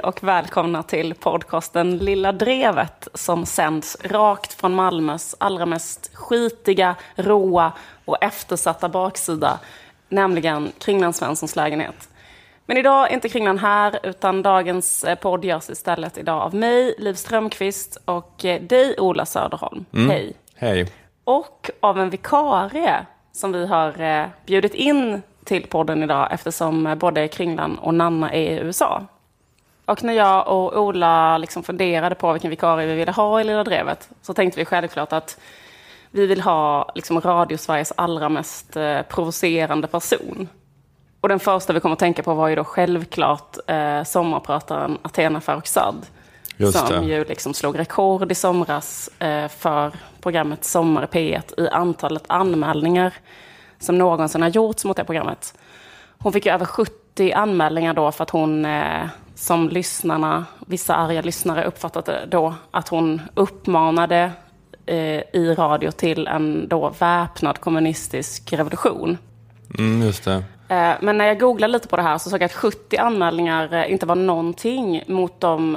och välkomna till podcasten Lilla Drevet som sänds rakt från Malmös allra mest skitiga, råa och eftersatta baksida, nämligen Kringlan Svenssons lägenhet. Men idag är inte Kringlan här, utan dagens podd görs istället idag av mig, Liv Strömqvist, och dig, Ola Söderholm. Hej. Hej. Och av en vikarie som vi har bjudit in till podden idag eftersom både Kringlan och Nanna är i USA. Och när jag och Ola liksom funderade på vilken vikarie vi ville ha i Lilla Drevet så tänkte vi självklart att vi vill ha liksom Radio Sveriges allra mest provocerande person. Och den första vi kom att tänka på var ju då självklart sommarprataren Athena Farrokhzad. Som ju liksom slog rekord i somras för programmet Sommar i P1 i antalet anmälningar som någonsin har gjorts mot det programmet. Hon fick ju över 70 anmälningar då för att hon, som lyssnarna, vissa arga lyssnare uppfattade då, att hon uppmanade i radio till en då väpnad kommunistisk revolution. Just det. Men när jag googlade lite på det här så såg jag att 70 anmälningar inte var någonting mot de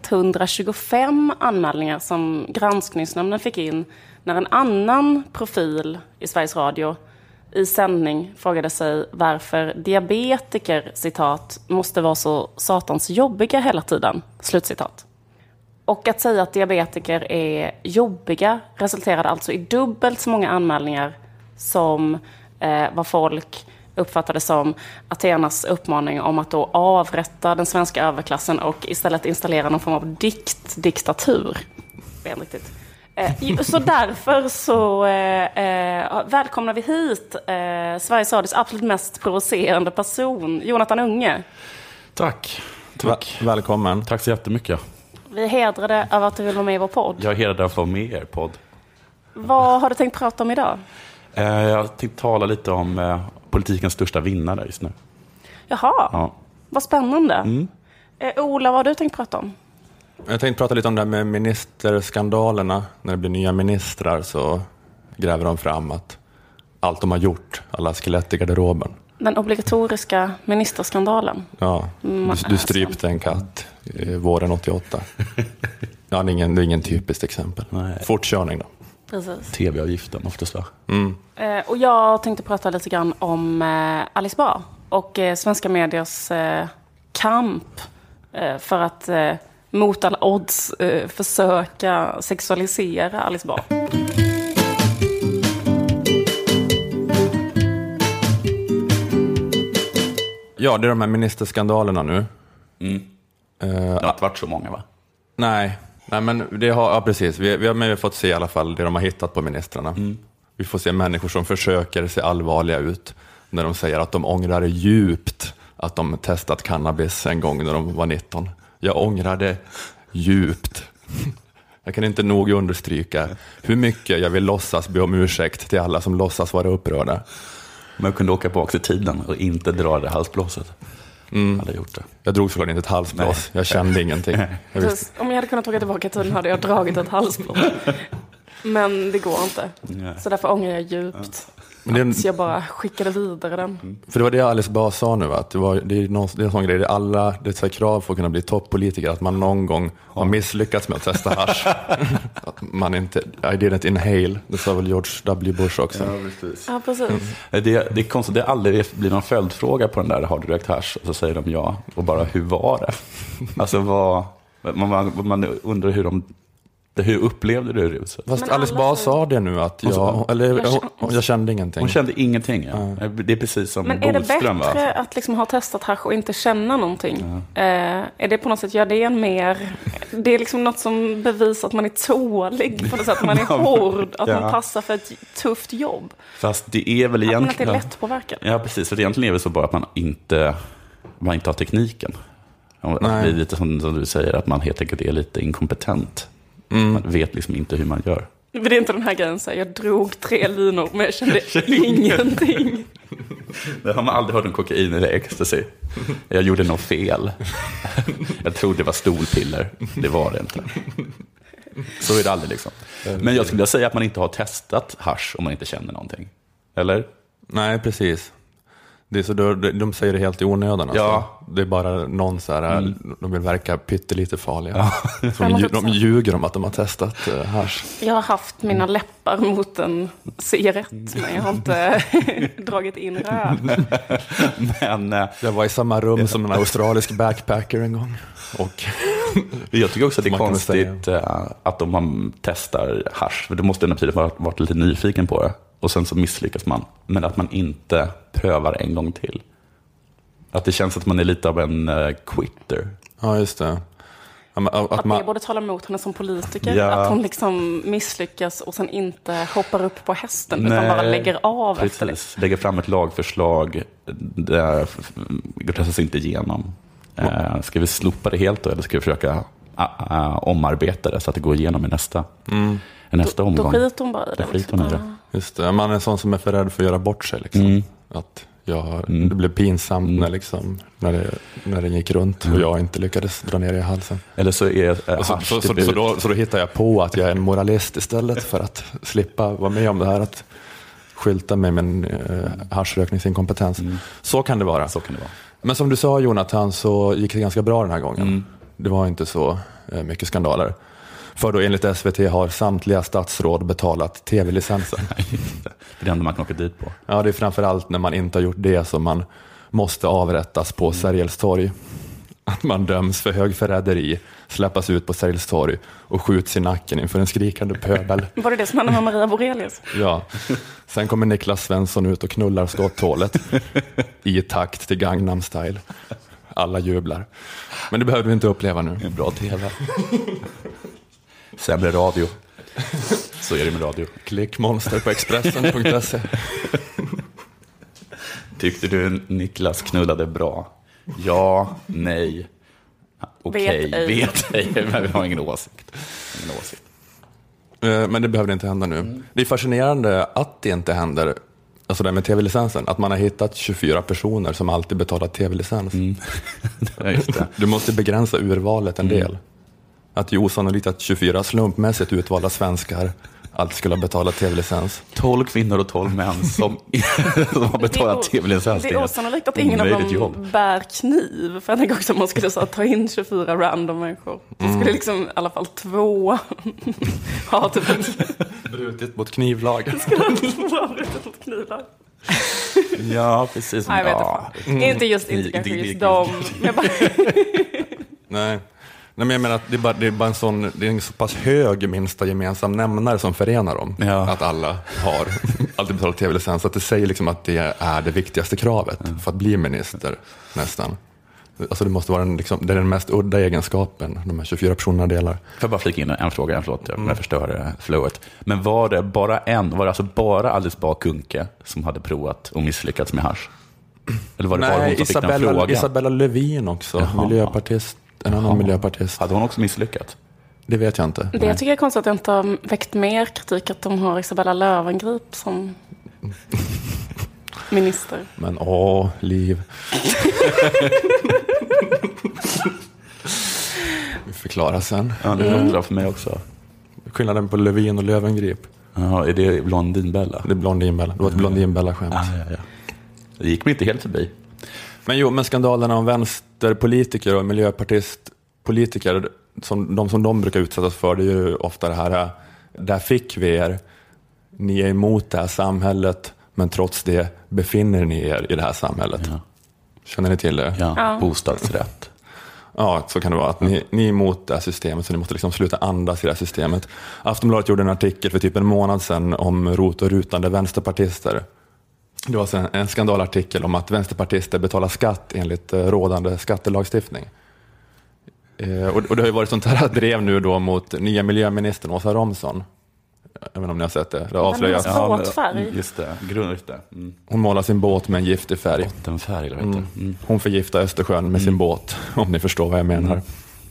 125 anmälningar som Granskningsnämnden fick in när en annan profil i Sveriges Radio i sändning frågade sig varför diabetiker, citat, måste vara så satans jobbiga hela tiden, slutcitat. Och att säga att diabetiker är jobbiga resulterade alltså i dubbelt så många anmälningar som vad folk uppfattade som Athenas uppmaning om att då avrätta den svenska överklassen och istället installera någon form av diktatur. Riktigt. Så därför så välkomnar vi hit Sveriges Radios absolut mest provocerande person, Jonathan Unge. Tack. Välkommen. Tack så jättemycket. Vi är hedrade över att du vill vara med i vår podd. Jag är hedrad att vara med i er podd. Vad har du tänkt prata om idag? Jag tänkte tala lite om politikens största vinnare just nu. Jaha, ja. Vad spännande. Ola, vad har du tänkt prata om? Jag tänkte prata lite om det här med ministerskandalerna. När det blir nya ministrar så gräver de fram att allt de har gjort, alla skelett i garderoben. Den obligatoriska ministerskandalen. Ja, du strypte en katt våren 88. Ja, det är ingen typiskt exempel. Nej. Fortkörning då. Precis. TV-avgiften oftast, va? Och jag tänkte prata lite grann om Alice Bah och svenska mediers kamp för att mot alla odds försöka sexualisera Alice Bah. Ja, det är de här ministerskandalerna nu. Det har inte varit så många, va? Nej, men det har, ja, precis. Vi har fått se i alla fall det de har hittat på ministrarna. Vi får se människor som försöker se allvarliga ut när de säger att de ångrar djupt att de testat cannabis en gång när de var 19. Jag ångrar det djupt. Jag kan inte nog understryka hur mycket jag vill låtsas be om ursäkt till alla som låtsas vara upprörda. Men jag kunde åka bak till tiden och inte dra det halsblåset. Hade gjort det. Jag drog såklart inte ett halsblås. Nej. Jag kände ingenting. Om jag hade kunnat åka tillbaka till tiden hade jag dragit ett halsblås. Men det går inte. Så därför ångrar jag djupt. Att jag bara skickade vidare den. För det var det Alice Bah sa nu, att det är en sån grej. Det är krav för att kunna bli toppolitiker, att man någon gång har misslyckats med att testa hasch. Att man inte, I didn't inhale. Det sa väl George W. Bush också. Ja, precis. Det är konstigt, det aldrig blir någon följdfråga på den där, har du rökt hasch? Och så säger de ja. Och bara, hur var det? Alltså man undrar hur upplevde du det? Fast Alice Bah sa det nu att jag kände ingenting. Hon kände ingenting, ja. Det är precis som men är Bodström, det bättre att liksom ha testat hasch och inte känna någonting? Är det på något sätt, gör det en mer... Det är liksom något som bevisar att man är tålig på något sätt, att man är hård, att man passar för ett tufft jobb. Fast det är väl egentligen... Att man inte är lätt påverkad. Ja, precis. För egentligen är det så bara att man inte har tekniken. Att det är lite som du säger, att man helt enkelt är lite inkompetent. Man vet liksom inte hur man gör. Det är inte den här gränsen. Jag drog 3 linor men jag kände ingenting. Det har man aldrig hört om kokain eller ecstasy. Jag gjorde något fel. Jag trodde det var stolpiller. Det var det inte. Så är det aldrig liksom. Men jag skulle säga att man inte har testat hasch om man inte känner någonting. Eller? Nej, precis. Det är så de säger det helt i onödan. Alltså. Ja. Det är bara någon så här, de vill verka pyttelite farliga. Ja. Så de ljuger om att de har testat hasch. Jag har haft mina läppar mot en cigarett, men jag har inte dragit in röd. Men jag var i samma rum som en australisk backpacker en gång. Och jag tycker också att det är man kan konstigt att de man testar hasch, för det måste ändå betyda att man varit lite nyfiken på det. Och sen så misslyckas man. Men att man inte prövar en gång till. Att det känns att man är lite av en quitter. ja, just det. Att det borde tala emot henne som politiker. Ja. Att hon liksom misslyckas och sen inte hoppar upp på hästen. Utan bara lägger av efter det. Lägger fram ett lagförslag. Det röstas inte igenom. Ska vi slopa det helt då? Eller ska vi försöka omarbeta det så att det går igenom i nästa omgång? Då skiter hon bara i det. Liksom. Just det. Man är en sån som är för rädd för att göra bort sig. Liksom. Att det blev pinsamt när det gick runt och jag inte lyckades dra ner i halsen. Eller så är Så då hittar jag på att jag är en moralist istället för att slippa vara med om det här att skylta med min haschrökningsinkompetens. Så kan det vara. Men som du sa, Jonathan, så gick det ganska bra den här gången. Det var inte så mycket skandaler. För då enligt SVT har samtliga statsråd betalat tv-licensen. Det är det enda man kan åka dit på. Ja, det är framförallt när man inte har gjort det som man måste avrättas på Sergels torg. Att man döms för högförräderi, släppas ut på Sergels torg och skjuts i nacken inför en skrikande pöbel. Var det som hände med Maria Borelius? Ja. Sen kommer Niklas Svensson ut och knullar ståthålet i takt till Gangnam Style. Alla jublar. Men det behöver vi inte uppleva nu. En bra tv. Sämre radio. Så är det med radio. Klickmonster på Expressen.se. Tyckte du Niklas knullade bra? Ja, nej. Okej, vet ej. Men vi har ingen åsikt. Men det behöver inte hända nu. Det är fascinerande att det inte händer. Alltså det med tv-licensen. Att man har hittat 24 personer som alltid betalar tv-licens. Ja, just det. Du måste begränsa urvalet en del. Att det är osannolikt att 24 slumpmässigt utvalda svenskar alltid skulle ha betalat tv-licens. 12 kvinnor och 12 män som har betalat tv-licens. Det är osannolikt att ingen av dem bär kniv. För jag tänker också att man skulle ta in 24 random människor. Då skulle liksom i alla fall 2 ha typ brutit mot knivlagen. brutit mot knivlagen. Ja, precis. Nej, jag vet inte. Inte just dem. Nej. Nej, men jag menar att det är bara det är en så pass hög minsta gemensam nämnare som förenar dem. Ja. Att alla har alltid betalat tv-licens. Att det säger liksom att det är det viktigaste kravet för att bli minister nästan. Alltså det måste vara det är den mest udda egenskapen de här 24 personerna delar. Får jag bara flika in en fråga, jag förstör flowet. Men var det bara Alice Bah Kuhnke som hade provat och misslyckats med hasch? Eller var det bara hon som fick den frågan? Isabella Lövin också, miljöpartist. En annan miljöpartist. Hade hon också misslyckats? Det vet jag inte. Det jag tycker är konstigt att det inte har väckt mer kritik att de har Isabella Löwengrip som minister. Men Liv. Vi förklarar sen. Ja, det undrar för mig också. Skillnaden på Lövin och Löwengrip. Ja, är det Blondinbella? Det är Blondinbella. Det var ett Blondinbella-skämt. Ja. Det gick mig inte helt förbi. Men skandalerna om vänsterpolitiker och miljöpartistpolitiker som de brukar utsättas för, det är ju ofta det här, där fick vi er, ni är emot det här samhället, men trots det befinner ni er i det här samhället. Ja. Känner ni till det? Ja, bostadsrätt. Ja, så kan det vara. Att ni är emot det här systemet, så ni måste liksom sluta andas i det här systemet. Aftonbladet gjorde en artikel för typ en månad sedan om rot och rutande vänsterpartister. Det var en skandalartikel om att vänsterpartister betalar skatt enligt rådande skattelagstiftning. Och det har ju varit sånt här drev nu då mot nya miljöministern Åsa Romson. Även om ni har sett det. Det avslöjas. Just det. Hon målar sin båt med en giftig färg. Bottenfärg, eller vet du. Hon förgiftar Östersjön med sin båt, om ni förstår vad jag menar.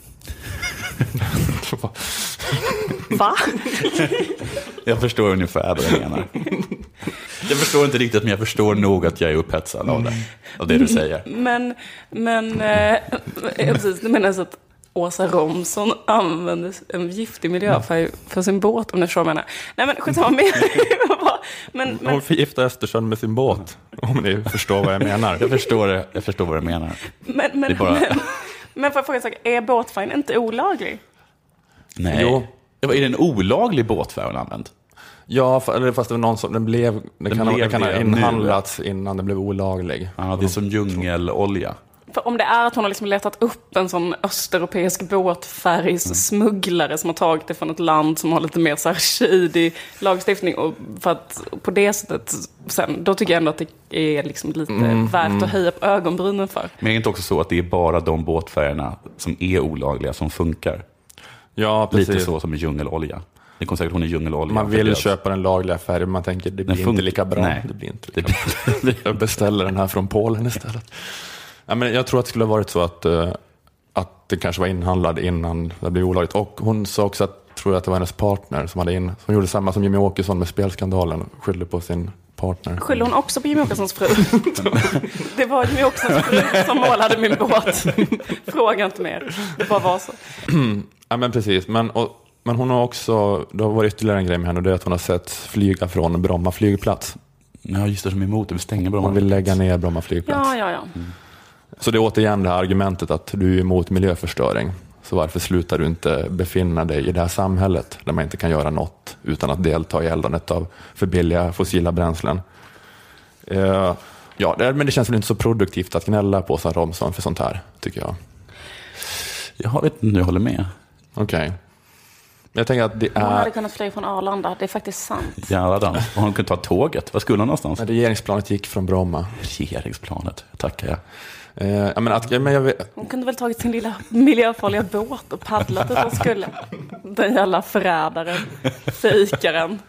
Va? Jag förstår ungefär vad jag menar. Jag förstår inte riktigt, men jag förstår nog att jag är upphetsad av det du säger. Men precis, du menar så att Åsa Romson använde en giftig miljöfärg för sin båt, om ni förstår vad jag menar. Nej, men skitsamma med. Hon förgiftar Östersjön med sin båt, om ni förstår vad jag menar. Jag förstår vad du menar. Men får jag fråga en sak, är båtfärgen inte olaglig? Nej. Jo. Är det en olaglig båtfärg hon använt? Ja, fast det var någon som det kan ha inhandlats innan den blev olaglig. Ja, det är som djungelolja. För om det är att hon har liksom letat upp en sån östeuropeisk båtfärgssmugglare som har tagit det från ett land som har lite mer så här shady lagstiftning, och för att på det sättet sen, då tycker jag ändå att det är liksom lite värt att höja på ögonbrynen för. Men är det inte också så att det är bara de båtfärgerna som är olagliga som funkar? Ja, precis. Lite så som med djungelolja. Det kommer säkert hon är djungelolja. Man vill köpa den lagliga färgen, man tänker det blir inte lika bra. Nej. Det blir inte lika bra. Jag beställer den här från Polen istället. Ja, men jag tror att det skulle ha varit så att det kanske var inhandlad innan det blev olagligt. Och hon sa också att det var hennes partner som gjorde samma som Jimmy Åkesson med spelskandalen, skyllde på sin partner. Skyller hon också på Jimmy Åkessons fru? Det var Jimmy Åkessons fru som målade min båt. Fråga inte mer. Det bara var så. Ja, men precis. Men hon har också, det har varit ytterligare en grej med henne, och det är att hon har sett flyga från Bromma flygplats. Ja, just det, som är emot. Vi stänger Bromma. Hon vill lägga ner Bromma flygplats. Ja. Så det är återigen det här argumentet att du är emot miljöförstöring. Så varför slutar du inte befinna dig i det här samhället där man inte kan göra något utan att delta i eldandet av för billiga fossila bränslen? Men det känns väl inte så produktivt att gnälla på Åsa Romson för sånt här, tycker jag. Jag vet inte, jag håller med. Okej. Jag tänker att det är... Hon hade kunnat flyga från Arlanda, det är faktiskt sant. Ja, då. Och hon kunde ta tåget. Var skulle hon någonstans? Regeringsplanet gick från Bromma. Regeringsplanet, tackar jag. Hon kunde väl tagit sin lilla miljöfarliga båt och paddlat dit hon skulle. Den jävla förrädaren, fejkaren.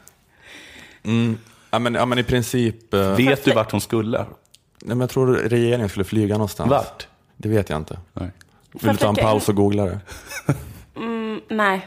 Men i princip... Vet du vart hon skulle? Nej, men jag tror regeringen skulle flyga någonstans. Vart? Det vet jag inte. Nej. Vill du ta en paus och googla det? Nej.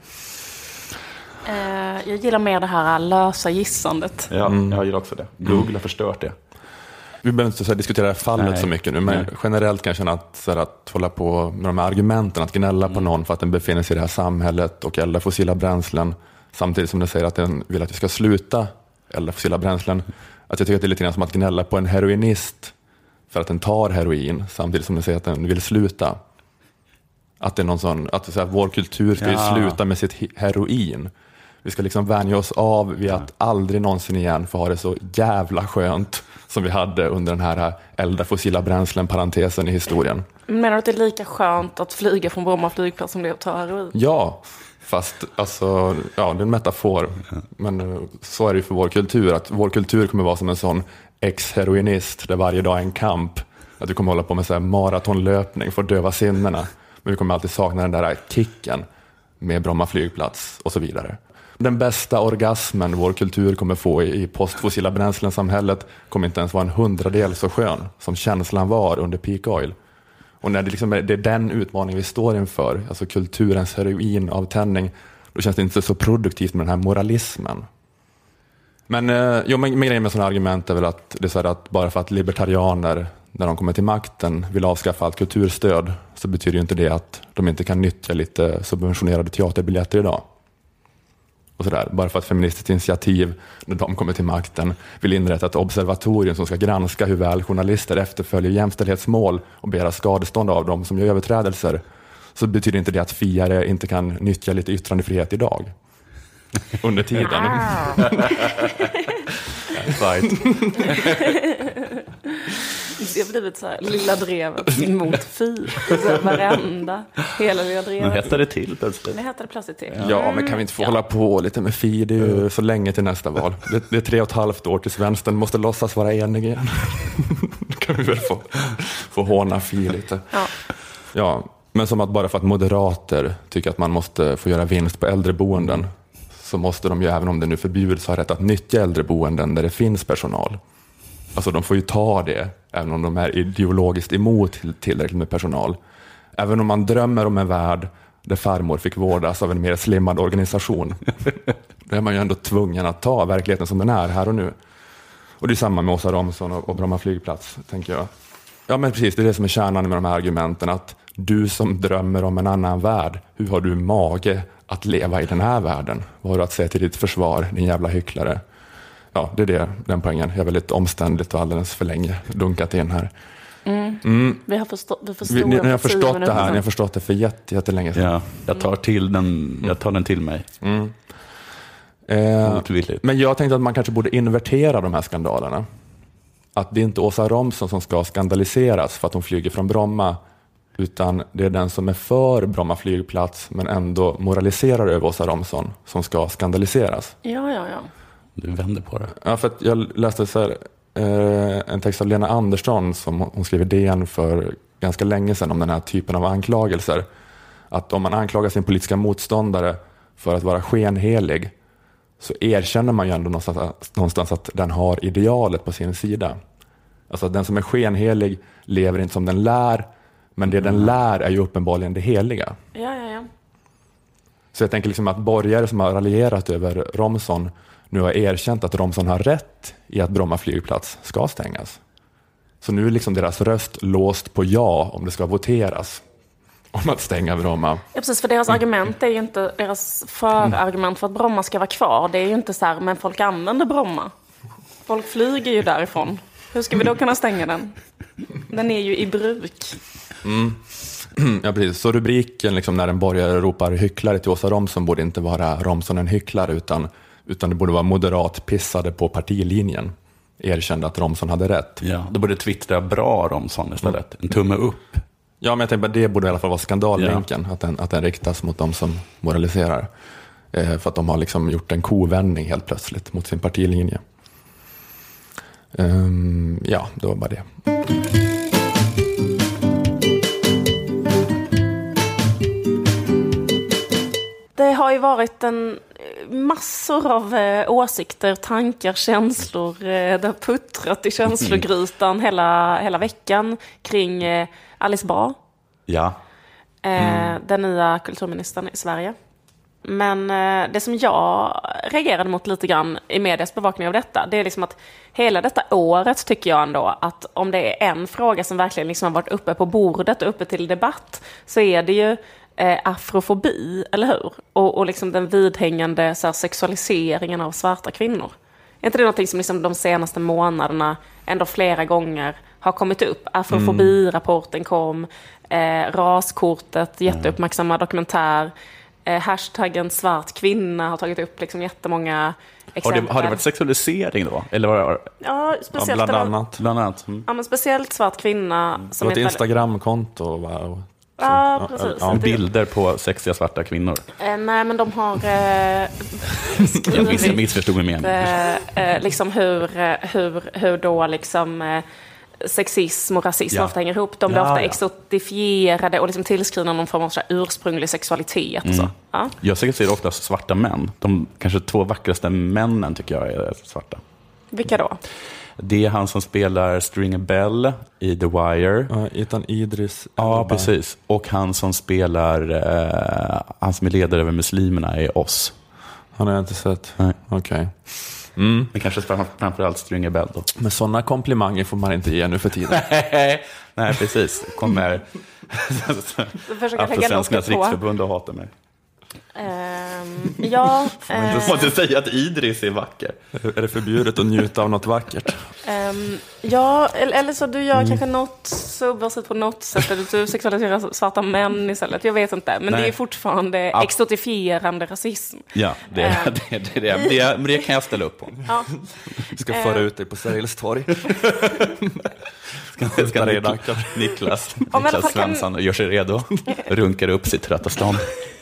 Jag gillar mer det här lösa gissandet. Ja, jag gillar också det. Google har förstört det. Vi behöver inte diskutera det här fallet så mycket nu, men generellt kan jag känna att hålla på med de här argumenten, att gnälla på någon för att den befinner sig i det här samhället och elda fossila bränslen, samtidigt som den säger att den vill att vi ska sluta elda fossila bränslen. Att jag tycker att det är lite grann som att gnälla på en heroinist för att den tar heroin, samtidigt som den säger att den vill sluta. Att det är någon sån, att vår kultur ska ju sluta med sitt heroin. Vi ska liksom vänja oss av vid att aldrig någonsin igen få ha det så jävla skönt som vi hade under den här elda fossila bränslen-parentesen i historien. Menar du att det är lika skönt att flyga från Bromma flygplats som det är att ta heroin? Ja, fast alltså, det är en metafor. Men så är det ju för vår kultur. Att vår kultur kommer vara som en sån ex-heroinist där varje dag är en kamp. Att vi kommer hålla på med så här maratonlöpning för att döva sinnena. Men vi kommer alltid sakna den där kicken med Bromma flygplats och så vidare. Den bästa orgasmen vår kultur kommer få i postfossila bränslen-samhället kommer inte ens vara en 100-del så skön som känslan var under peak oil. Och när det är den utmaning vi står inför, alltså kulturens heroinavtändning, då känns det inte så produktivt med den här moralismen. Men grejen med sådana argument är väl att det är så här att bara för att libertarianer när de kommer till makten vill avskaffa allt kulturstöd, så betyder ju inte det att de inte kan nyttja lite subventionerade teaterbiljetter idag. Och sådär. Bara för att Feministiskt initiativ, när de kommer till makten, vill inrätta ett observatorium som ska granska hur väl journalister efterföljer jämställdhetsmål och begära skadestånd av dem som gör överträdelser, så betyder inte det att fiare inte kan nyttja lite yttrandefrihet idag. Under tiden. Right. Det har blivit så här, lilla drevet mot varenda, hela lilla drevet. Nu hettar det till plötsligt. Nu hettar det plötsligt till. Ja, men kan vi inte få hålla på lite med FI? Det är ju så länge till nästa val. Det är 3,5 år tills vänstern måste låtsas vara enig igen. Då kan vi väl få håna FI lite. Ja, men som att bara för att moderater tycker att man måste få göra vinst på äldreboenden, så måste de ju, även om det nu förbjuds, ha rätt att nyttja äldreboenden där det finns personal. Alltså de får ju ta det, även om de är ideologiskt emot tillräckligt med personal. Även om man drömmer om en värld där farmor fick vårdas av en mer slimmad organisation, då är man ju ändå tvungen att ta verkligheten som den är här och nu. Och det är samma med Åsa Romson och Bromma flygplats, tänker jag. Ja, men precis, det är det som är kärnan med de här argumenten, att du som drömmer om en annan värld, hur har du mage att leva i den här världen? Vad har du att säga till ditt försvar, din jävla hycklare? Ja, det är den poängen. Jag är väldigt omständligt och alldeles för länge dunkat in här. Vi har förstått Ni har förstått det här, ni har förstått det för jättelänge sedan. Ja, jag tar den till mig. Men jag tänkte att man kanske borde invertera de här skandalerna. Att det är inte Åsa Romson som ska skandaliseras för att hon flyger från Bromma, utan det är den som är för Bromma flygplats men ändå moraliserar över Åsa Romson som ska skandaliseras. Ja. Du vänder på det. Ja, för att jag läste så här, en text av Lena Andersson som hon skrev i DN för ganska länge sedan om den här typen av anklagelser. Att om man anklagar sin politiska motståndare för att vara skenhelig, så erkänner man ju ändå någonstans att den har idealet på sin sida. Alltså att den som är skenhelig lever inte som den lär, men det den lär är ju uppenbarligen det heliga. Ja. Så jag tänker liksom att borgare som har raljerat över Romson nu har erkänt att Romson har rätt i att Bromma flygplats ska stängas. Så nu är liksom deras röst låst på ja om det ska voteras om att stänga Bromma. Ja, precis, för deras argument är ju inte, deras förargument för att Bromma ska vara kvar, det är ju inte så här, men folk använder Bromma. Folk flyger ju därifrån. Hur ska vi då kunna stänga den? Den är ju i bruk. Ja, precis. Så rubriken liksom, när en borgare ropar hycklare till Åsa Romson borde inte vara Romson en hycklare, utan det borde vara moderat pissade på partilinjen. Erkände att Romson hade rätt. Ja, då borde twittra bra Romson istället. En tumme upp. Ja, men jag tänker att det borde i alla fall vara skandallänken. Ja. Att den riktas mot de som moraliserar. För att de har liksom gjort en kovändning helt plötsligt mot sin partilinje. Ja, det var bara det. Det har ju varit massor av åsikter, tankar, känslor. Det har puttrat i känslogrytan hela veckan kring Alice Bah. Ja. Den nya kulturministern i Sverige. Men det som jag reagerade mot lite grann i medias bevakning av detta, det är liksom att hela detta året tycker jag ändå att om det är en fråga som verkligen liksom har varit uppe på bordet och uppe till debatt, så är det ju afrofobi, eller hur? Och liksom den vidhängande så här, sexualiseringen av svarta kvinnor. Är inte det någonting som liksom de senaste månaderna ändå flera gånger har kommit upp? Afrofobi-rapporten kom, raskortet, jätteuppmärksamma dokumentär, hashtaggen svart kvinna har tagit upp liksom jättemånga exempel. Har det varit sexualisering då? Eller var det... Ja, speciellt bland annat. Ja, men speciellt svart kvinna. Som ett Instagramkonto. Wow. Ja, precis. Ja, bilder på sexiga svarta kvinnor. Nej, men de har jag missförstod min mening. Liksom hur då liksom sexism och rasism ofta hänger ihop. De blir ofta exotifierade och liksom tillskrivna någon form av så här ursprunglig sexualitet. Och så. Ja. Jag ser oftast svarta män. De kanske 2 vackraste männen tycker jag är svarta. Vilka då? Det är han som spelar Stringer Bell i The Wire. Ethan Idris. Ja, precis. Och han som spelar, han som är ledare över muslimerna i Oss. Han har jag inte sett. Nej. Okej. Men kanske framförallt Stringer Bell då. Men sådana komplimanger får man inte ge nu för tiden. Nej, precis. Kommer Afrosvenskarnas riksförbund och hatar mig. Ja. Du måste säga att Idris är vacker. Är det förbjudet att njuta av något vackert? Ja, eller så du gör kanske något subversivt på något sätt. Eller du sexualiserar svarta män istället. Jag vet inte. Men det är fortfarande exotifierande rasism. Ja, det kan jag ställa upp på. Ja. Ska föra ut dig på Sergels torg. Ska Niklas Svensson gör sig redo. Runkar upp sitt trötta stånd.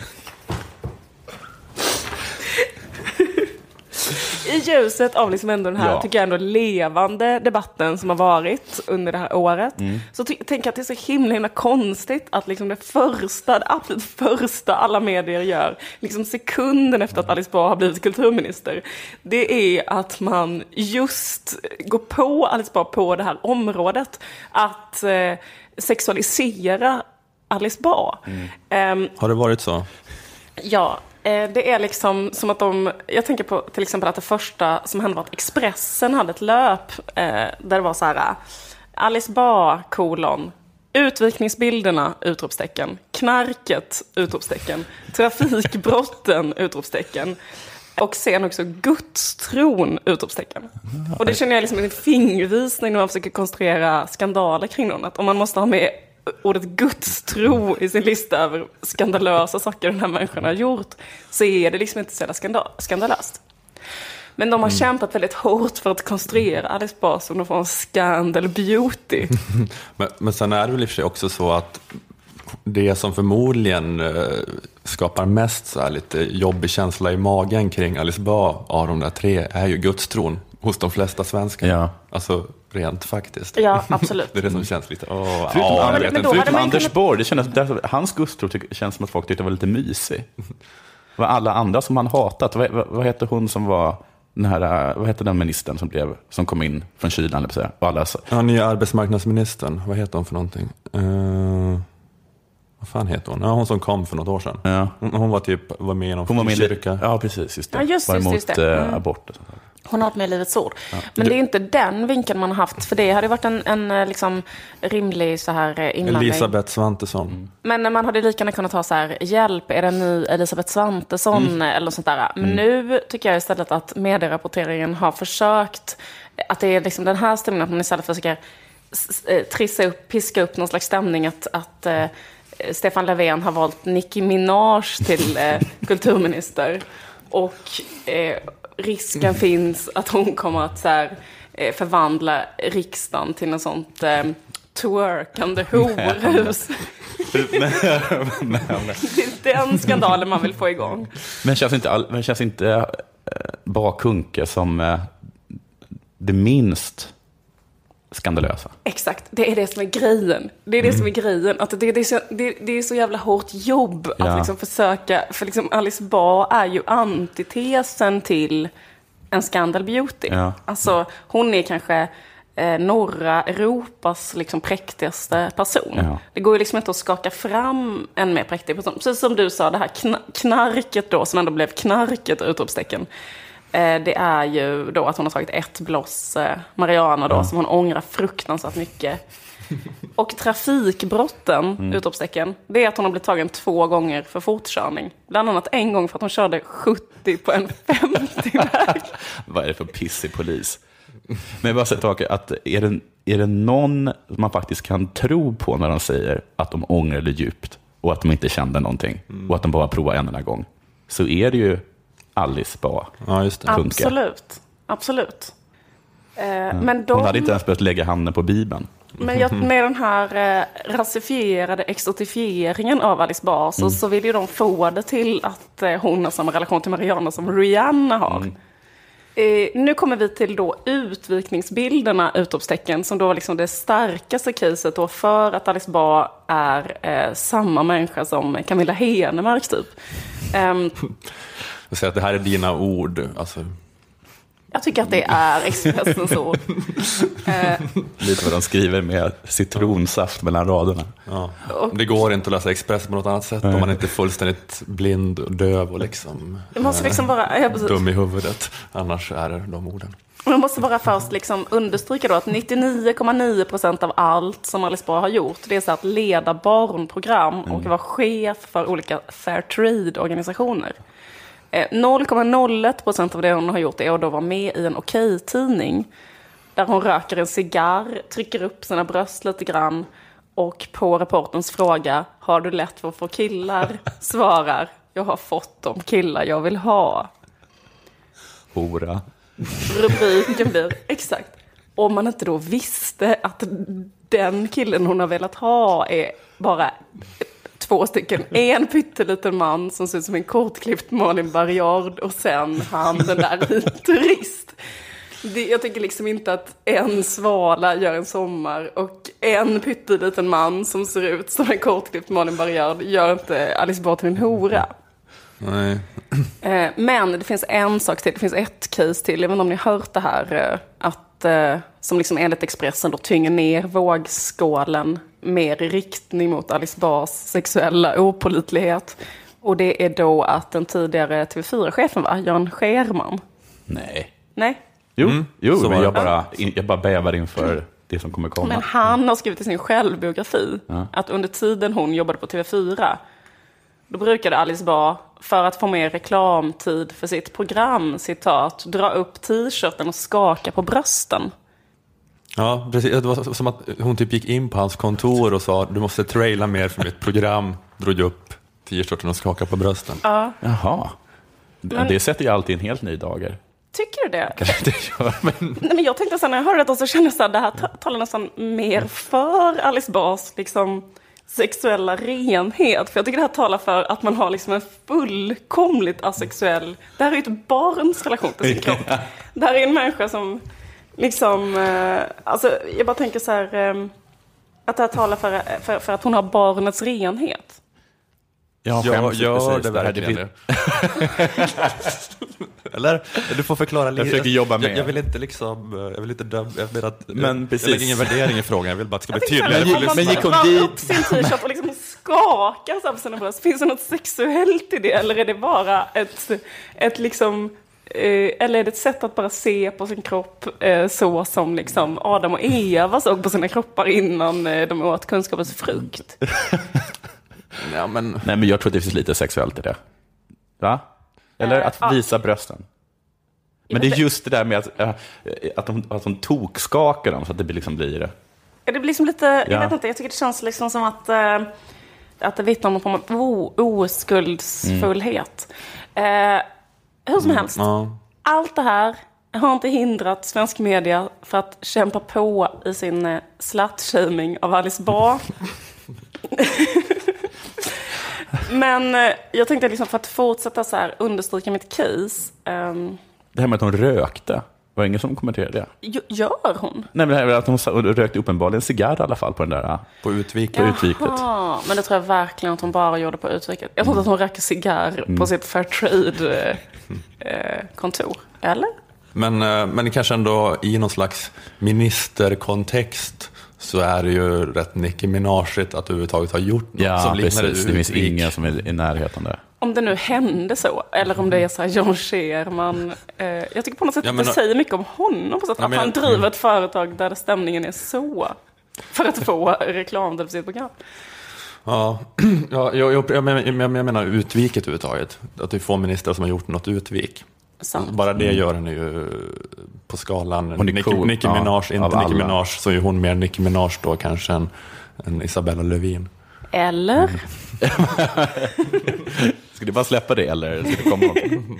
I ljuset av liksom ändå den här tycker jag ändå levande debatten som har varit under det här året, så tänker jag att det är så himla konstigt att liksom det absolut första alla medier gör liksom sekunden efter att Alice Bah har blivit kulturminister, det är att man just går på Alice Bah på det här området att sexualisera Alice Bah. Har det varit så? Ja, det är liksom som att jag tänker på till exempel att det första som hände var att Expressen hade ett löp där det var så här: Alice Bah, utvikningsbilderna, utropstecken, knarket, utropstecken, trafikbrotten, utropstecken. Och sen också gudstron, utropstecken. Och det känner jag liksom en fingervisning när man försöker konstruera skandaler kring någon. Att om man måste ha med ordet gudstro i sin lista över skandalösa saker den här människan har gjort, så är det liksom inte så jävla skandalöst. Men de har kämpat väldigt hårt för att konstruera Alice Bah som någon form av scandal beauty. Men sen är det väl i och för sig också så att det som förmodligen skapar mest så här lite jobbig känsla i magen kring Alice Bah av de där 3 är ju gudstron hos de flesta svenskar. Ja. Alltså rent faktiskt. Ja, absolut. Det är det som känns lite... Förutom Anders Borg, det känns, hans gudstro känns som att folk tyckte det var lite mysig. Vad alla andra som han hatat, vad heter hon som var den här, vad heter den ministern som kom in från kylan, och alla så. Ja, nya arbetsmarknadsministern, vad heter hon för någonting? Vad fan heter hon? Ja, hon som kom för något år sedan. Ja. Hon var med i någon kyrka. Ja, precis, just det. Ja, just det. Abort. Hon har med Livets ord. Ja. Men det är inte den vinkeln man har haft. För det hade varit en liksom rimlig så här invandring. Elisabeth Svantesson. Men man hade lika gärna kunnat ta så här, hjälp, är det en ny Elisabeth Svantesson eller något sånt där. Men nu tycker jag istället att medierapporteringen har försökt, att det är liksom den här stämningen, att man istället försöker piska upp någon slags stämning att Stefan Löfven har valt Nicki Minaj till kulturminister. Och risken finns att hon kommer att så här, förvandla riksdagen till en sånt twerkande horhus. Det är den skandalen man vill få igång. Men känns inte Bakunke som det minst skandalösa? Exakt, det är det som är grejen. Det är det som är grejen. Att det är så jävla hårt jobb att liksom försöka. För liksom Alice Bah är ju antitesen till en scandal beauty. Ja. Alltså hon är kanske norra Europas liksom präktigaste person. Ja. Det går ju liksom inte att skaka fram en mer präktig person. Precis som du sa, det här knarket då, som ändå blev knarket, utropstecken. Det är ju då att hon har tagit ett bloss marijuana då, som hon ångrar fruktansvärt mycket. Och trafikbrotten, utropstecken, det är att hon har blivit tagen 2 gånger för fortkörning. Bland annat en gång för att hon körde 70 på en 50-väg. Vad är det för pissig polis? Men jag bara säger tillbaka att är det någon man faktiskt kan tro på när de säger att de ångrar det djupt och att de inte kände någonting och att de bara provar en enda gång, så är det ju Alice Bah. Ja, just det. Absolut. Men hon hade inte ens behövt lägga handen på Bibeln. Men med den här rasifierade exotifieringen av Alice Bah så vill ju de få det till att hon har samma relation till Mariana som Rihanna har. Nu kommer vi till då utvikningsbilderna, utropstecken, som då liksom det starkaste caset då för att Alice Bah är samma människa som Camilla Henemark typ. Jag säger att det här är dina ord, alltså. Jag tycker att det är Expressens ord. Lite vad de skriver med citronsaft mellan raderna. Ja. Det går inte att läsa Expressen på något annat sätt om man inte är fullständigt blind och döv och liksom, det måste liksom bara, dum i huvudet. Annars är det de orden. Man måste bara först liksom understryka då att 99,9% av allt som Alice Bah har gjort, det är så att leda barnprogram och vara chef för olika fair trade-organisationer. 0,01% av det hon har gjort är att då vara med i en Okej-tidning där hon röker en cigarr, trycker upp sina bröst lite grann och på reporterns fråga, har du lätt för att få killar? Svarar, jag har fått de killar jag vill ha. Hora. Rubriken blir, exakt. Om man inte då visste att den killen hon har velat ha är bara 2 stycken. En pytteliten man som ser ut som en kortklippt Malin Barriard och sen han, den där turist. Jag tycker liksom inte att en svala gör en sommar och en pytteliten man som ser ut som en kortklippt Malin Barriard gör inte Alice Bah till en hora. Nej. Men det finns en sak till, det finns ett case till, jag vet inte om ni har hört det här, att som liksom enligt Expressen då tynger ner vågskålen mer i riktning mot Alice Bahs sexuella opålitlighet. Och det är då att den tidigare TV4-chefen var Jan Scherman. Nej. Jo, men jag bara bävar inför det som kommer komma. Men han har skrivit i sin självbiografi att under tiden hon jobbade på TV4 Då brukade Alice Bah, för att få mer reklamtid för sitt program, citat, dra upp t-shirten och skaka på brösten. Ja, precis. Det var som att hon typ gick in på hans kontor och sa du måste traila mer för mitt program. Drog upp t-shirten och skakade på brösten. Ja. Jaha. Det sätter ju alltid en helt ny dager. Tycker du det? Kanske inte gör, men... Nej, men jag tänkte så när jag hörde det så kände jag att det här talar nästan mer för Alice Bahs liksom sexuella renhet. För jag tycker det här talar för att man har liksom en fullkomligt asexuell... Det här är ju ett barns relation till sin kropp. Det här är en människa som liksom... alltså, jag bara tänker så här... att det här talar för att hon har barnets renhet. Ja, gör det verkligen. Eller? Du får förklara lite. Jag försöker jobba med. Jag vill inte liksom... Jag vill inte döma... Men precis. Jag lägger ingen värdering i frågan. Jag vill bara att det ska bli tydligare. Men gick hon dit? Sin t-shirt och liksom skakas av sina bröst. Finns det något sexuellt i det? Eller är det bara ett liksom... eller är det ett sätt att bara se på sin kropp så som liksom Adam och Eva såg på sina kroppar innan de åt kunskapens frukt? Ja, men... Nej, men jag tror att det finns lite sexuellt i det. Va? Eller att visa brösten. Men det är just det där med att hon tokskakar dem så att det liksom blir det. Det blir liksom lite, jag vet inte, jag tycker det känns liksom som att det vittnar om någon form av oskuldsfullhet. Hur som helst, allt det här har inte hindrat svensk media för att kämpa på i sin slut-shaming av Alice Bah. Men jag tänkte liksom för att fortsätta så här understryka mitt case. Det här med att hon rökte. Var det ingen som kommenterade det? Gör hon? Nej, men det här är att hon rökte uppenbarligen en cigarr i alla fall på den där... På utviket. Men det tror jag verkligen att hon bara gjorde på utviket. Jag tror att hon röker cigarr på sitt Fairtrade-kontor. Eller? Men kanske ändå i någon slags ministerkontext så är det ju rätt Nicki Minajigt att överhuvudtaget ha gjort något som liknar precis. Det finns ingen som är i närheten där. Om det nu hände så, eller om det är så här John Scherman. Jag tycker på något sätt att det säger mycket om honom. På sätt, att han driver ett företag där stämningen är så. För att få reklam till sitt program. Ja, jag menar utviket överhuvudtaget. Att det är få ministrar som har gjort något utvik. Sant. Bara det gör henne ju på skalan. Nicki Minaj, inte Nicki Minaj, så är hon mer Nicki Minaj då kanske än Isabella Lövin. Eller? Ska du bara släppa det eller ska det komma något?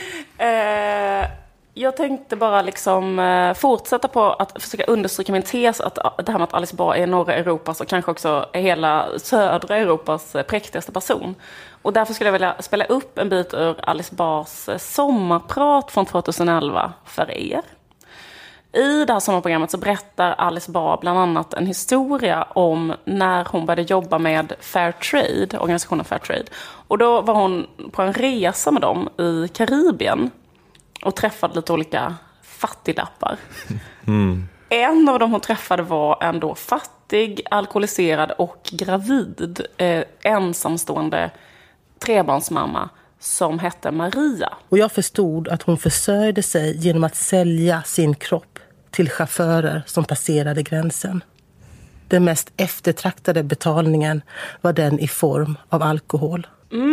Jag tänkte bara liksom fortsätta på att försöka understryka min tes att det här med att Alice Bah är norra Europas och kanske också hela södra Europas präktigaste person. Och därför skulle jag vilja spela upp en bit ur Alice Bahs sommarprat från 2011 för er. I det här sommarprogrammet så berättar Alice Bah bland annat en historia om när hon började jobba med Fairtrade, organisationen Fairtrade. Och då var hon på en resa med dem i Karibien och träffade lite olika fattiglappar. En av dem hon träffade var en då fattig, alkoholiserad och gravid ensamstående trebarnsmamma som hette Maria. Och jag förstod att hon försörjde sig genom att sälja sin kropp till chaufförer som passerade gränsen. Den mest eftertraktade betalningen var den i form av alkohol.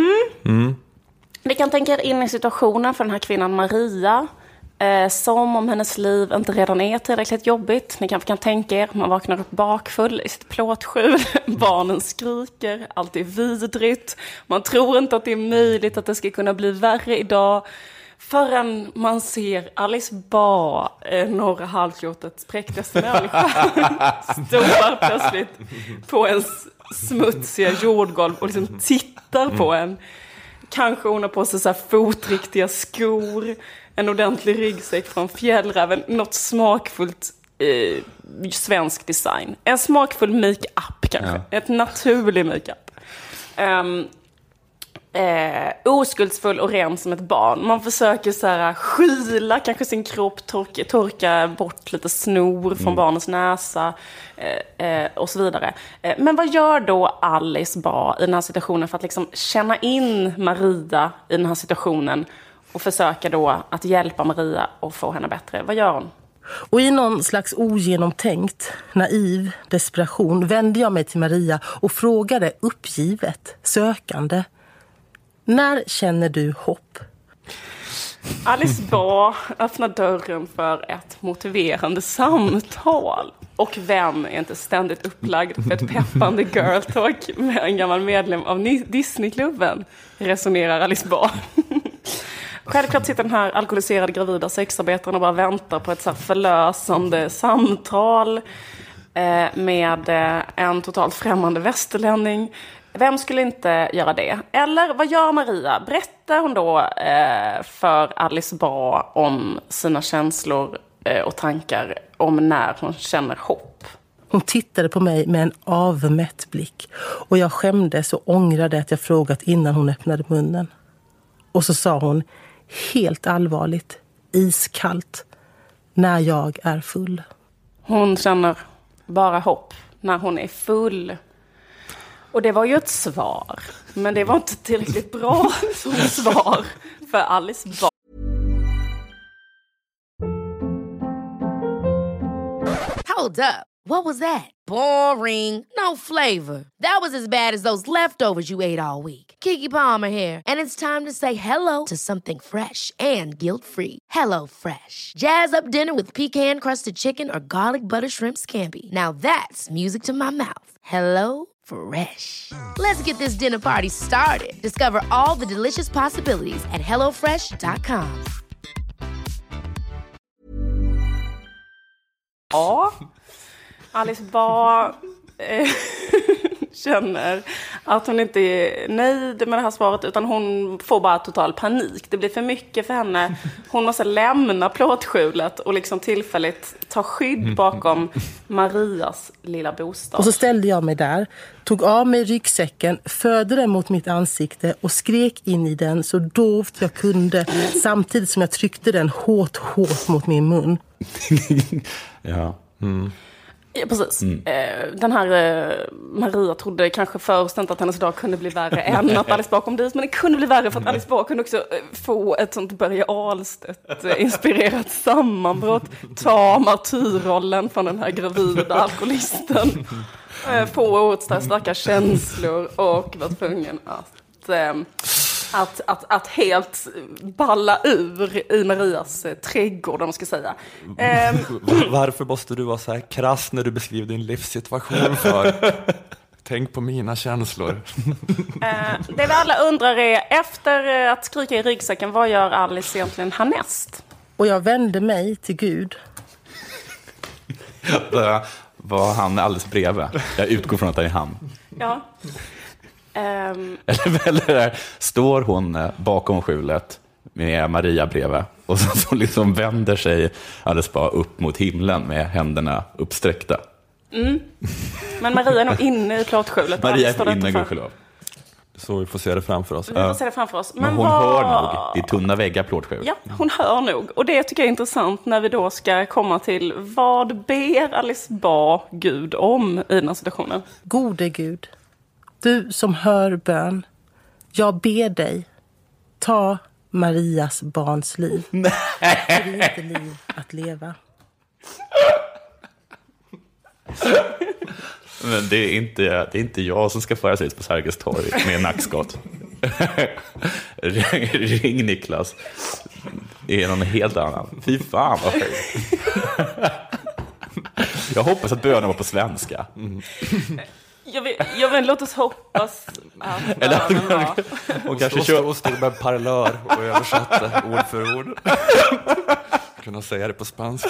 Ni kan tänka er in i situationen för den här kvinnan Maria. Som om hennes liv inte redan är tillräckligt jobbigt. Ni kanske kan tänka er, man vaknar upp bakfull i sitt plåtskjul. Barnen skriker, allt är vidrigt. Man tror inte att det är möjligt att det ska kunna bli värre idag. Förrän man ser Alice Bah, norra halvklotets präktigaste människa, står plötsligt på en smutsiga jordgolv och liksom tittar på en. Kanske hon har på sig så här fotriktiga skor, en ordentlig ryggsäck från Fjällräven, något smakfullt svensk design. En smakfull make-up kanske, ett naturlig make-up. Oskuldsfull och ren som ett barn. Man försöker så här skyla kanske sin kropp, torka bort lite snor från barnens näsa och så vidare. Men vad gör då Alice Bah i den här situationen för att liksom känna in Maria i den här situationen och försöka då att hjälpa Maria och få henne bättre? Vad gör hon? Och i någon slags ogenomtänkt, naiv desperation vände jag mig till Maria och frågade uppgivet, sökande: När känner du hopp? Alice Bah öppnar dörren för ett motiverande samtal. Och vem är inte ständigt upplagd för ett peppande girl talk med en gammal medlem av Disneyklubben, resonerar Alice Bah. Självklart sitter den här alkoholiserade gravida sexarbetaren och bara väntar på ett så här förlösande samtal med en totalt främmande västerlänning. Vem skulle inte göra det? Eller vad gör Maria? Berättar hon då för Alice Bah om sina känslor och tankar om när hon känner hopp? Hon tittade på mig med en avmätt blick och jag skämdes och ångrade att jag frågat innan hon öppnade munnen. Och så sa hon helt allvarligt, iskallt, när jag är full. Hon känner bara hopp när hon är full. Och det var ju ett svar, men det var inte tillräckligt bra som svar för Alice Bah. Hold up. What was that? Boring. No flavor. That was as bad as those leftovers you ate all week. Keke Palmer here, and it's time to say hello to something fresh and guilt-free. Hello Fresh. Jazz up dinner with pecan-crusted chicken or garlic butter shrimp scampi. Now that's music to my mouth. Hello Fresh. Let's get this dinner party started. Discover all the delicious possibilities at hellofresh.com. Ja, Alice Bah känner att hon inte är nöjd med det här svaret, utan hon får bara total panik. Det blir för mycket för henne. Hon måste lämna plåtskjulet och liksom tillfälligt ta skydd bakom Marias lilla bostad. Och så ställde jag mig där, tog av mig ryggsäcken, förde den mot mitt ansikte och skrek in i den så dovt jag kunde, samtidigt som jag tryckte den hårt mot min mun. Ja. Ja, precis. Den här Maria trodde kanske först inte att hennes dag kunde bli värre än att Alice Bah kom dit, men det kunde bli värre för att Alice Bah kunde också få ett sånt Börje Ahlstedt-inspirerat sammanbrott, ta martyrrollen från den här gravida alkoholisten, få åt starka känslor och var tvungen att helt balla ur i Marias trädgård, om man ska säga. Varför måste du vara så här krass när du beskriver din livssituation för? Tänk på mina känslor. Det vi alla undrar är, efter att skrika i ryggsäcken, vad gör Alice egentligen härnäst? Och jag vände mig till Gud. Var han alldeles bredvid? Jag utgår från att det är han. Ja. Eller står hon bakom skjulet med Maria bredvid och så liksom vänder sig alldeles bara upp mot himlen med händerna uppsträckta. Men Maria är nog inne i plåtskjulet. Maria är inne, gudskelov. Så vi får se det framför oss. Vi får se det framför oss. Men hon hör nog. Det är tunna väggar, plåtskjul. Ja, hon hör nog. Och det tycker jag är intressant när vi då ska komma till vad ber Alice Bah Gud om i den här situationen. Gode Gud, du som hör bön, jag ber dig, ta Marias barns liv. Nej. Det är inte liv att leva. Men det är inte jag som ska föras ut på Sergels torg med nackskott. Ring Niklas. Det är någon helt annan. Fy fan vad sjukt. Jag hoppas att bönen var på svenska. Jag vill låta oss hoppas att bönen var. Och kanske stod med parlör och översatte ord för ord. Kunna säga det på spanska.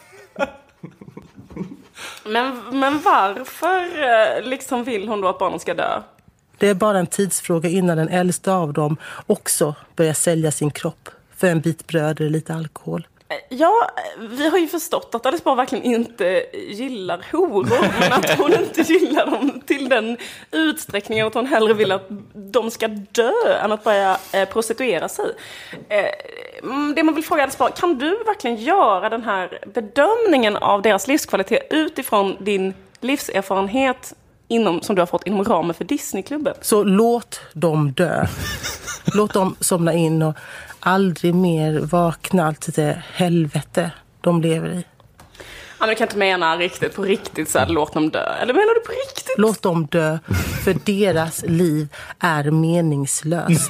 Men varför liksom vill hon då att barnen ska dö? Det är bara en tidsfråga innan den äldsta av dem också börjar sälja sin kropp för en bit bröd eller lite alkohol. Ja, vi har ju förstått att Alice Bah verkligen inte gillar horor, men att hon inte gillar dem till den utsträckningen att hon hellre vill att de ska dö än att börja prostituera sig. Det man vill fråga Alice Bah, kan du verkligen göra den här bedömningen av deras livskvalitet utifrån din livserfarenhet som du har fått inom ramen för Disneyklubben? Så låt dem dö. Låt dem somna in och aldrig mer vakna till det helvete de lever i. Ja, men du kan inte mena riktigt på riktigt så här, låt dem dö. Eller menar du på riktigt? Låt dem dö, för deras liv är meningslöst.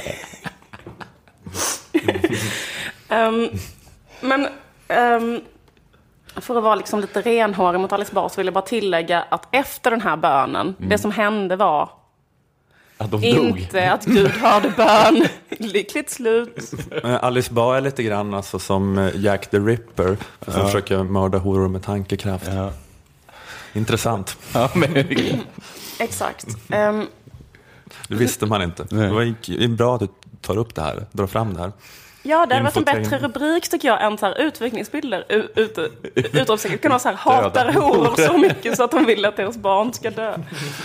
Men för att vara liksom lite renhårig mot Alice Bah så vill jag bara tillägga att efter den här bönen, det som hände var att de inte att Gud hörde bön. Lyckligt slut. Alice Bah är lite grann alltså som Jack the Ripper som försöker mörda horor med tankekraft. Ja. Intressant. Ja, men... Exakt. Det visste man inte. Det var bra att du tar upp det här, drar fram det här. Ja, det hade varit en bättre rubrik tycker jag än så här utvecklingsbilder. Utropstecken kan vara så här, hatar horor så mycket så att de vill att deras barn ska dö.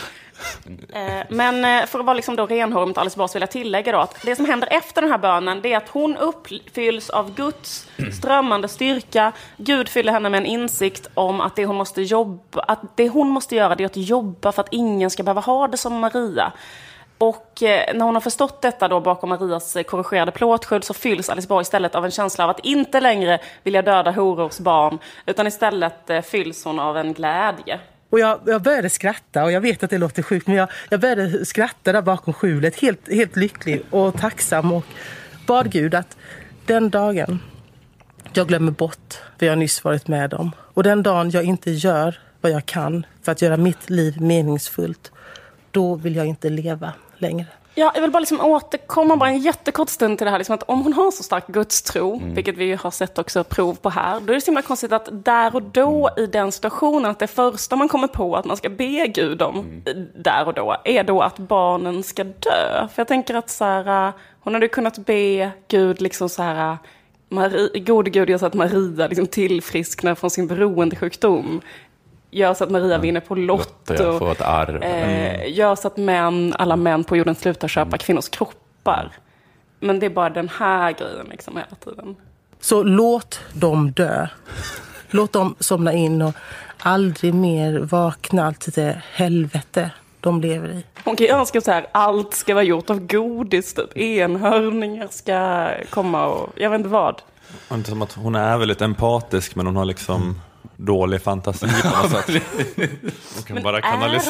Men för att vara liksom då renhårig mot Alice Bah så vill jag tillägga då att det som händer efter den här bönen, det är att hon uppfylls av Guds strömmande styrka. Gud fyller henne med en insikt om att det hon måste jobba, att det hon måste göra, det är att jobba för att ingen ska behöva ha det som Maria. Och när hon har förstått detta då bakom Marias korrigerade plåtskydd så fylls Alice Bah istället av en känsla av att inte längre vilja döda horors barn, utan istället fylls hon av en glädje. Och jag började skratta, och jag vet att det låter sjukt, men jag började skratta där bakom skjulet, helt lycklig och tacksam, och bad Gud att den dagen jag glömmer bort vad jag nyss varit med om, och den dagen jag inte gör vad jag kan för att göra mitt liv meningsfullt, då vill jag inte leva längre. Ja, jag vill bara liksom återkomma bara en jättekort stund till det här. Liksom att om hon har så stark gudstro, vilket vi har sett också prov på här, då är det så himla konstigt att där och då i den situationen, att det första man kommer på att man ska be Gud om där och då, är då att barnen ska dö. För jag tänker att så här, hon hade kunnat be Gud liksom så här, gode Gud gör så att Maria liksom tillfrisknar från sin beroendesjukdom. Gör så att Maria vinner på Lotto. Får ett arv. Gör så att alla män på jorden slutar köpa kvinnors kroppar. Men det är bara den här grejen liksom hela tiden. Så låt dem dö. Låt dem somna in och aldrig mer vakna till det helvete de lever i. Hon kan ju önska så här, allt ska vara gjort av godis, typ. Enhörningar ska komma och jag vet inte vad. Inte som att hon är väldigt empatisk, men hon har liksom dålig fantasi på något sätt. Hon kan bara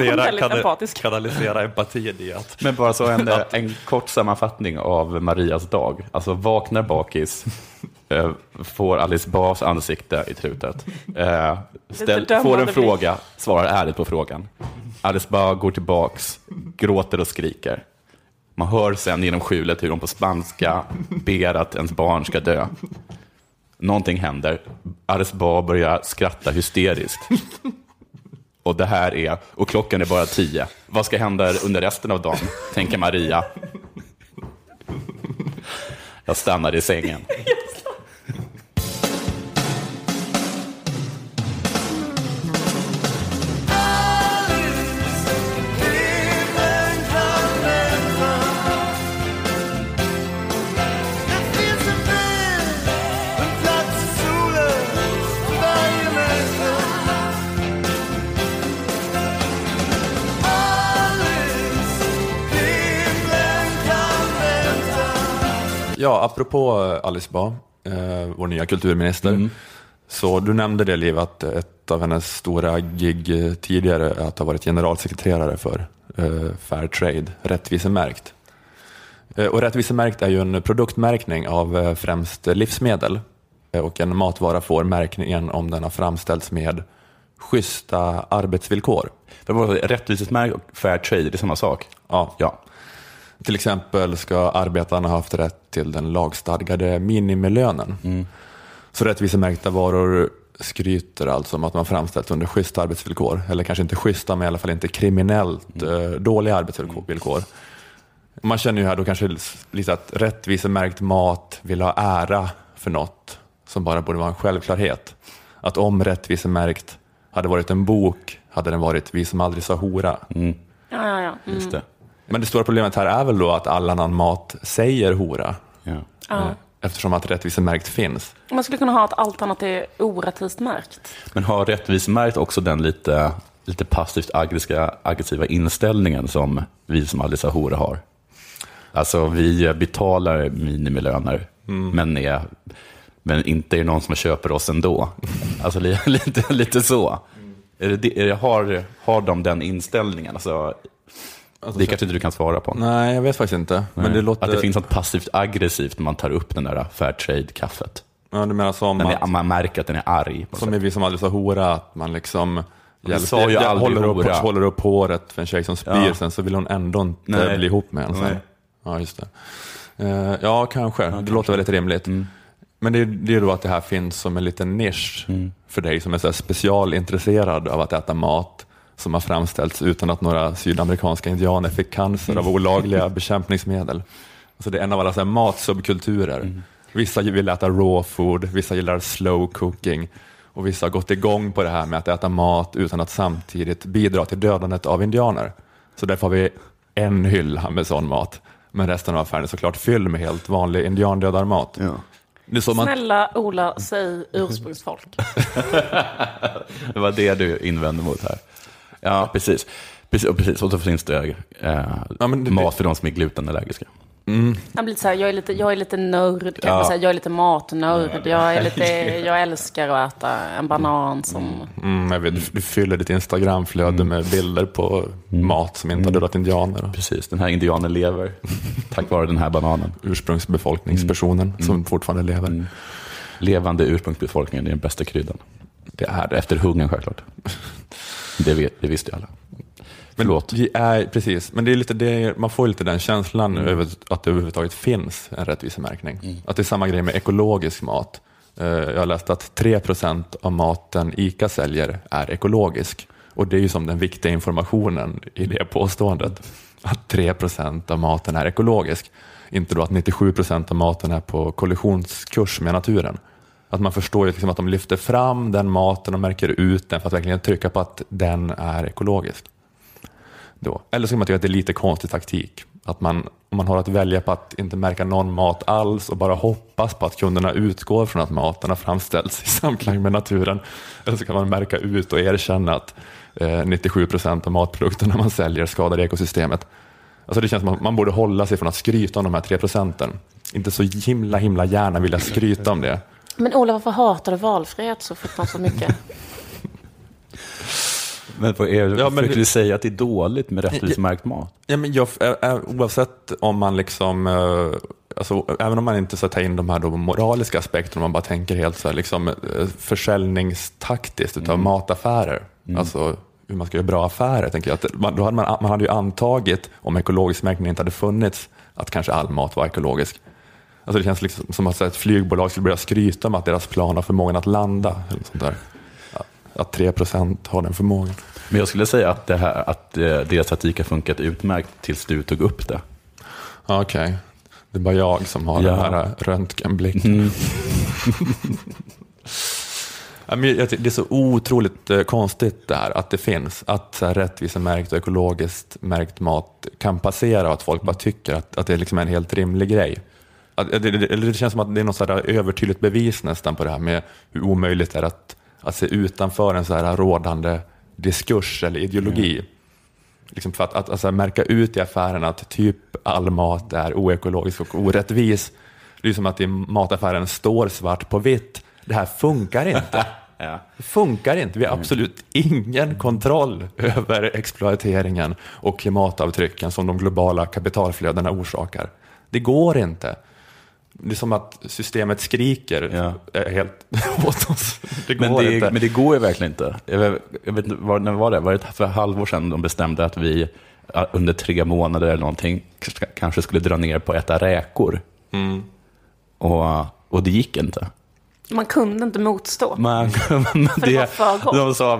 kanalisera empati i att... Men bara så en kort sammanfattning av Marias dag. Alltså vaknar bakis, får Alice Bahs ansikte i trutet, får en fråga, svarar ärligt på frågan. Alice Bah går tillbaks, gråter och skriker. Man hör sen genom skjulet hur de på spanska ber att ens barn ska dö. Någonting händer. Alice Bah börjar skratta hysteriskt. Och det här är... Och klockan är bara 10. Vad ska hända under resten av dagen? Tänker Maria. Jag stannar i sängen. Ja, apropå Alice Bah, vår nya kulturminister. Så du nämnde det, Liv, att ett av hennes stora gig tidigare är att ha varit generalsekreterare för Fairtrade, rättvisemärkt. Och rättvisemärkt är ju en produktmärkning av främst livsmedel. Och en matvara får märkningen om den har framställts med schyssta arbetsvillkor. Rättvisemärkt och Fairtrade, det är samma sak? Ja. Till exempel ska arbetarna ha haft rätt till den lagstadgade minimilönen. Så rättvisemärkta varor skryter alltså om att man framställt under schyssta arbetsvillkor. Eller kanske inte schyssta, men i alla fall inte kriminellt dåliga arbetsvillkor. Man känner ju här då kanske lite att rättvisemärkt mat vill ha ära för något som bara borde vara en självklarhet. Att om rättvisemärkt hade varit en bok hade den varit Vi som aldrig sa hora. Ja. Just det. Men det stora problemet här är väl då att all annan mat säger hora. Ja. Eftersom att rättvisemärkt finns. Man skulle kunna ha att allt annat är orättvist märkt. Men har rättvisemärkt också den lite passivt aggressiva inställningen som vi som aldrig sa hora har? Alltså vi betalar minimilöner men är Men inte är det någon som köper oss ändå. Alltså lite så. Har de den inställningen? Alltså, det kanske inte du kan svara på. Nej, jag vet faktiskt inte. Men det låter... Att det finns något passivt aggressivt när man tar upp den där Fairtrade-kaffet. Ja, du menar som att... Man märker att den är arg. Som är vi som aldrig sa hora, att man liksom... håller upp håret för en tjej som spyr, sen så vill hon ändå inte bli ihop med en. Ja, just det. Ja, kanske. Det låter väldigt rimligt. Men det är då att det här finns som en liten nisch för dig som är så här specialintresserad av att äta mat som har framställts utan att några sydamerikanska indianer fick cancer av olagliga bekämpningsmedel. Alltså det är en av alla så här matsubkulturer. Vissa vill äta raw food, vissa gillar slow cooking och vissa har gått igång på det här med att äta mat utan att samtidigt bidra till dödandet av indianer. Så därför har vi en hylla med sån mat. Men resten av affären är såklart fylld med helt vanlig indiandödarmat. Ja. Snälla Ola, säg ursprungsfolk. Det var det du invände mot här. Ja, precis. Och så finns det mat för de som är glutenallergiska. Jag blir så här, jag är lite nörd, kan man säga. Jag är lite matnörd. Jag älskar att äta en banan som... Jag vet, du fyller ditt Instagramflöde med bilder på mat som inte har dödat indianer. Precis, den här indianen lever tack vare den här bananen. Ursprungsbefolkningspersonen som fortfarande lever. Levande ursprungsbefolkningen är den bästa kryddan. Det är det. Efter hungern självklart. Det visste ju alla. Precis, men det är lite det, man får lite den känslan över att det överhuvudtaget finns en rättvisemärkning. Att det är samma grej med ekologisk mat. Jag har läst att 3% av maten ICA säljer är ekologisk. Och det är ju som den viktiga informationen i det påståendet. Att 3% av maten är ekologisk. Inte då att 97% av maten är på kollisionskurs med naturen. Att man förstår liksom att de lyfter fram den maten och märker ut den för att verkligen trycka på att den är ekologisk. Då. Eller så kan man tycka att det är lite konstig taktik. Att om man har att välja på att inte märka någon mat alls och bara hoppas på att kunderna utgår från att maten har framställts i samklang med naturen. Eller så kan man märka ut och erkänna att 97% av matprodukterna man säljer skadar ekosystemet. Alltså det känns som att man borde hålla sig från att skryta om de här 3%. Inte så himla gärna vilja skryta om det. Men Ola, varför hatar du valfrihet så fruktansvärt mycket? Men försöker du säga att det är dåligt med rättvismärkt mat? Ja, men oavsett om man liksom, alltså, även om man inte så tar in de här då moraliska aspekterna, om man bara tänker helt så här, liksom, försäljningstaktiskt utav mataffärer, alltså hur man ska göra bra affärer, tänker jag, att då hade man hade ju antagit, om ekologisk märkning inte hade funnits, att kanske all mat var ekologisk. Alltså det känns liksom som att ett flygbolag skulle börja skryta om att deras plan har förmågan att landa eller sånt där. Att 3% har den förmågan. Men jag skulle säga att deras taktik har funkat utmärkt tills du tog upp det. Okej. Det är bara jag som har den här röntgenblicken. Det är så otroligt konstigt det här, att det finns. Att så här rättvisemärkt och ekologiskt märkt mat kan passera och att folk bara tycker att det är liksom en helt rimlig grej. Det känns som att det är något så här övertydligt bevis nästan på det här med hur omöjligt det är att se utanför en så här rådande diskurs eller ideologi. Liksom för att alltså, märka ut i affären att typ all mat är oekologisk och orättvis. Det är som att i mataffären står svart på vitt. Det här funkar inte. Det funkar inte. Vi har absolut ingen kontroll över exploateringen och klimatavtrycken som de globala kapitalflödena orsakar. Det går inte. Det är som att systemet skriker helt åt oss. Det går inte. Men det går ju verkligen inte. Jag vet inte, när var det? Var det för halvår sedan de bestämde att vi under 3 månader eller någonting kanske skulle dra ner på att äta räkor. Och det gick inte. Man kunde inte motstå. De sa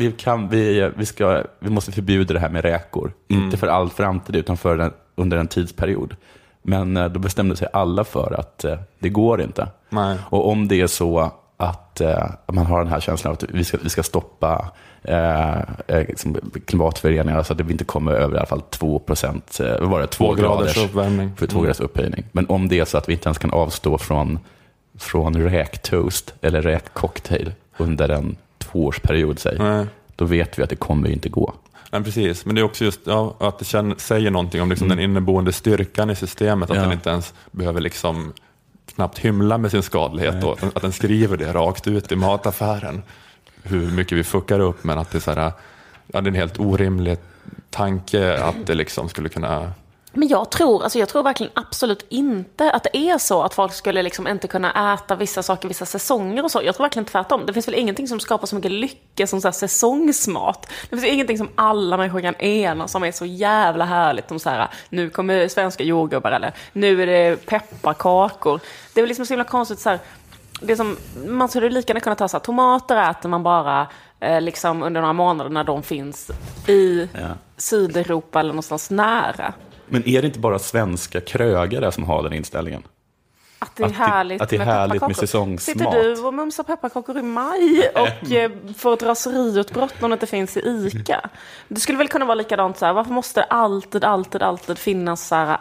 vi måste förbjuda det här med räkor. Inte för all framtid utan under en tidsperiod. Men då bestämde sig alla för att det går inte. Nej. Och om det är så att man har den här känslan att vi ska stoppa klimatföreningar så att det inte kommer över i alla fall 2%, vad var det? 2 graders uppvärmning. För 2 graders upphöjning. Men om det är så att vi inte ens kan avstå från räktoast eller räkcocktail under en 2-årsperiod, då vet vi att det kommer inte gå. Ja, precis, men det är också just att det säger någonting om liksom den inneboende styrkan i systemet, att den inte ens behöver liksom knappt hymla med sin skadlighet och att den skriver det rakt ut i mataffären hur mycket vi fuckar upp, men att det är så här, ja, det är en helt orimlig tanke att det liksom skulle kunna. Men jag tror verkligen absolut inte att det är så att folk skulle liksom inte kunna äta vissa saker, vissa säsonger och så. Jag tror verkligen tvärtom. Det finns väl ingenting som skapar så mycket lycka som så här säsongsmat. Det finns ingenting som alla människor kan ena som är så jävla härligt som så här, nu kommer svenska jordgubbar eller nu är det pepparkakor. Det är väl liksom så himla konstigt så här, det som man skulle lika gärna kunna ta så här, tomater äter man bara liksom under några månader när de finns i Sydeuropa eller någonstans nära. Men är det inte bara svenska krögare som har den inställningen? Att det är härligt, med säsongsmat. Sitter du och mumsar pepparkakor i maj och får ett raseriutbrott när det inte finns i ICA? Det skulle väl kunna vara likadant så här. Varför måste det alltid finnas så här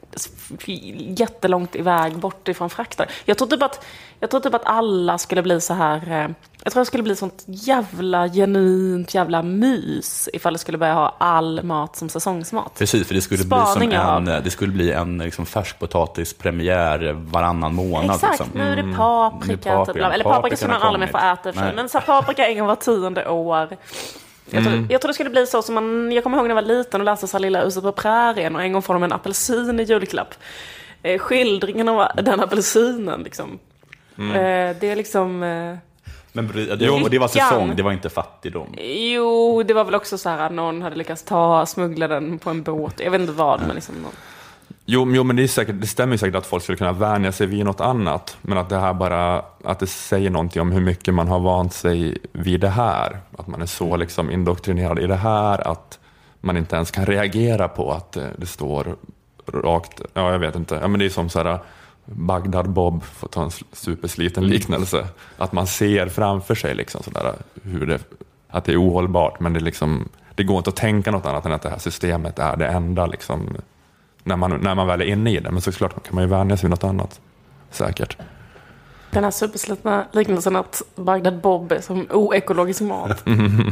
jättelångt iväg bort ifrån frakter? Jag tror typ att alla skulle bli så här. Jag tror det skulle bli sånt jävla genuint jävla mys ifall det skulle börja ha all mat som säsongsmat. Precis, för det skulle bli en liksom färskpotatispremiär varannan månad. Exakt, liksom. nu är det paprika. Typ, eller paprika skulle man aldrig mer få äta för. Men så paprika en gång var 10:e år. Jag tror det skulle bli så som jag kommer ihåg när jag var liten och läste så Lilla huset på prärien och en gång får de en apelsin i julklapp. Skildringen av den apelsinen liksom. Det är liksom men det var säsong, det var inte fattigdom. Jo, det var väl också så här att någon hade lyckats smuggla den på en båt. Jag vet inte vad, men liksom Jo, men det stämmer säkert att folk skulle kunna vänja sig vid något annat, men att det här bara, att det säger någonting om hur mycket man har vant sig vid det här, att man är så liksom indoktrinerad i det här att man inte ens kan reagera på att det står rakt, ja jag vet inte, ja men det är som så här Bagdad Bob, för att ta en supersliten liknelse, att man ser framför sig liksom sådär att det är ohållbart, men det går inte att tänka något annat än att det här systemet är det enda liksom när man väl är inne i det, men såklart kan man ju vänja sig vid något annat säkert. Den här superslitna liknelsen att Bagdad Bob är som oekologisk mat.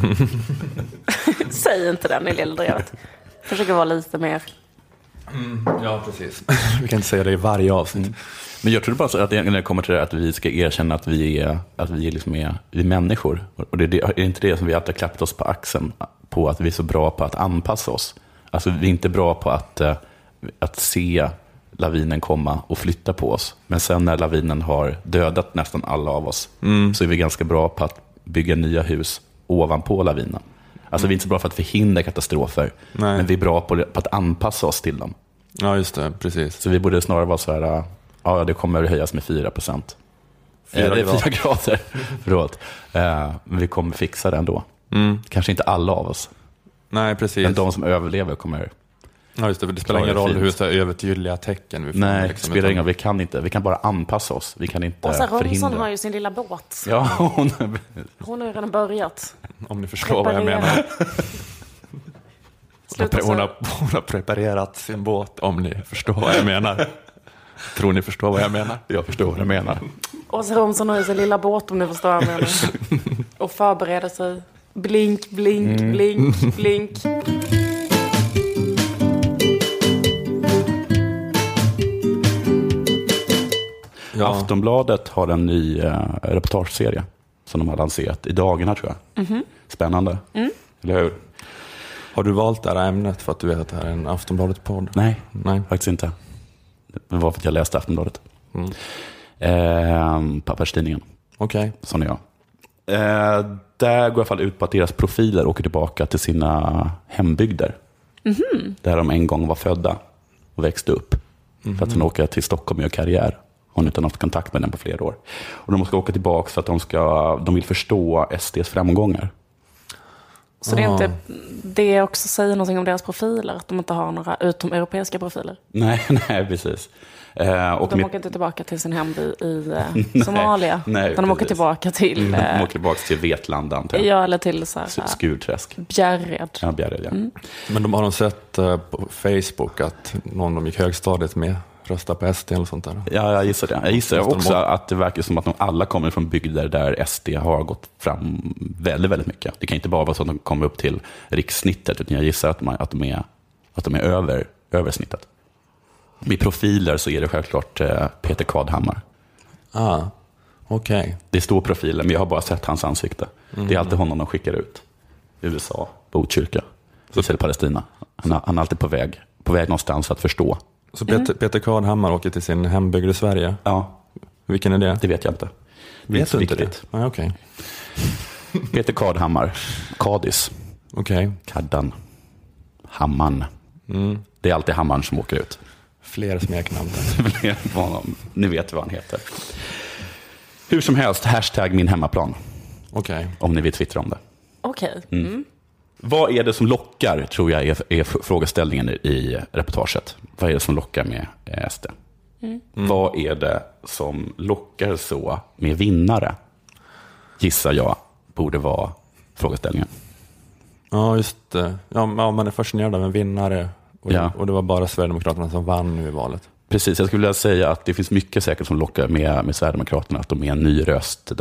Säg inte den i Lilldrevet. Försöker vara lite mer. Ja, precis. Vi kan inte säga det i varje avsnitt. Men jag tror bara att när det kommer till det att vi ska erkänna att vi är människor. Och det är inte det som vi alltid har klappat oss på axeln på, att vi är så bra på att anpassa oss. Alltså vi är inte bra på att se lavinen komma och flytta på oss. Men sen när lavinen har dödat nästan alla av oss så är vi ganska bra på att bygga nya hus ovanpå lavinen. Alltså vi är inte så bra för att förhindra katastrofer. Nej. Men vi är bra på att anpassa oss till dem. Ja, just det, precis. Så vi borde snarare vara så här, ja det kommer höjas med 4%. Det är 4 grader. Förlåt. Men vi kommer fixa det ändå. Kanske inte alla av oss. Nej, precis. Men de som överlever kommer. Ja, just det. Det spelar ingen roll hur så övertydliga tecken vi får. Nej, liksom, spelar ingen roll. Vi kan bara anpassa oss. Vi kan inte förhindra. Åsa Romson har ju sin lilla båt. Ja, hon har ju redan börjat. Om ni förstår vad jag menar. Hon har preparerat sin båt, om ni förstår vad jag menar. Tror ni förstår vad jag menar? Jag förstår vad jag menar. Åsa Romson har ju sin lilla båt, om ni förstår vad jag menar. Och förbereder sig. Blink, blink, blink, blink. Ja. Aftonbladet har en ny reportageserie som de har lanserat i dagarna, tror jag. Spännande, eller hur? Har du valt det här ämnet för att du vet att det här är en Aftonbladet-podd? Nej, faktiskt inte. Det var för att jag läste Aftonbladet. Papperstidningen. Okej. Sån är jag. Där går i alla fall ut på att deras profiler åker tillbaka till sina hembygder. Där de en gång var födda och växte upp. För att sen åka till Stockholm och göra karriär. Hon utan haft kontakt med den på flera år. Och de ska åka tillbaka för att de vill förstå SDs framgångar. Så det är inte det också säger någonting om deras profiler, att de inte har några utomeuropeiska profiler? Nej, precis. Och de åker inte tillbaka till sin hemby i Somalia. Nej, de åker tillbaka till... de åker tillbaka till Vetlanda, antar jag. Ja, eller till så här, Skurträsk. Bjärred. Ja, Bjärred, ja. Men har de sett på Facebook att någon de gick högstadiet med röstar på SD eller sånt där? Ja, jag gissar det. Jag gissar också att det verkar som att de alla kommer från bygder där SD har gått fram väldigt, väldigt mycket. Det kan inte bara vara så att de kommer upp till rikssnittet, utan jag gissar att de är över snittet. Med profiler så är det självklart Peter Kadhammar. Okej. Det står profilen, men jag har bara sett hans ansikte. Det är alltid honom de skickar ut. USA, Botkyrka, Israel, Palestina. Han är alltid på väg någonstans att förstå. Så Peter Kadhammar åker till sin hembygd i Sverige? Ja. Vilken är det? Det vet jag inte. Vet du inte riktigt. det? Okej. Peter Kadhammar, Kadis. Okej. Kaddan. Hamman. Det är alltid Hammaren som åker ut. Fler smeknamn. Ni vet vad han heter. Hur som helst, hashtag min hemmaplan. Okej. Om ni vill twittra om det. Okej. Vad är det som lockar, tror jag, är frågeställningen i reportaget. Vad är det som lockar med SD? Vad är det som lockar så med vinnare? Gissar jag borde vara frågeställningen. Ja, just det. Ja, man är fascinerad av en vinnare. Och det var bara Sverigedemokraterna som vann nu i valet. Precis, jag skulle vilja säga att det finns mycket säkert som lockar med Sverigedemokraterna. Att de är en ny röst,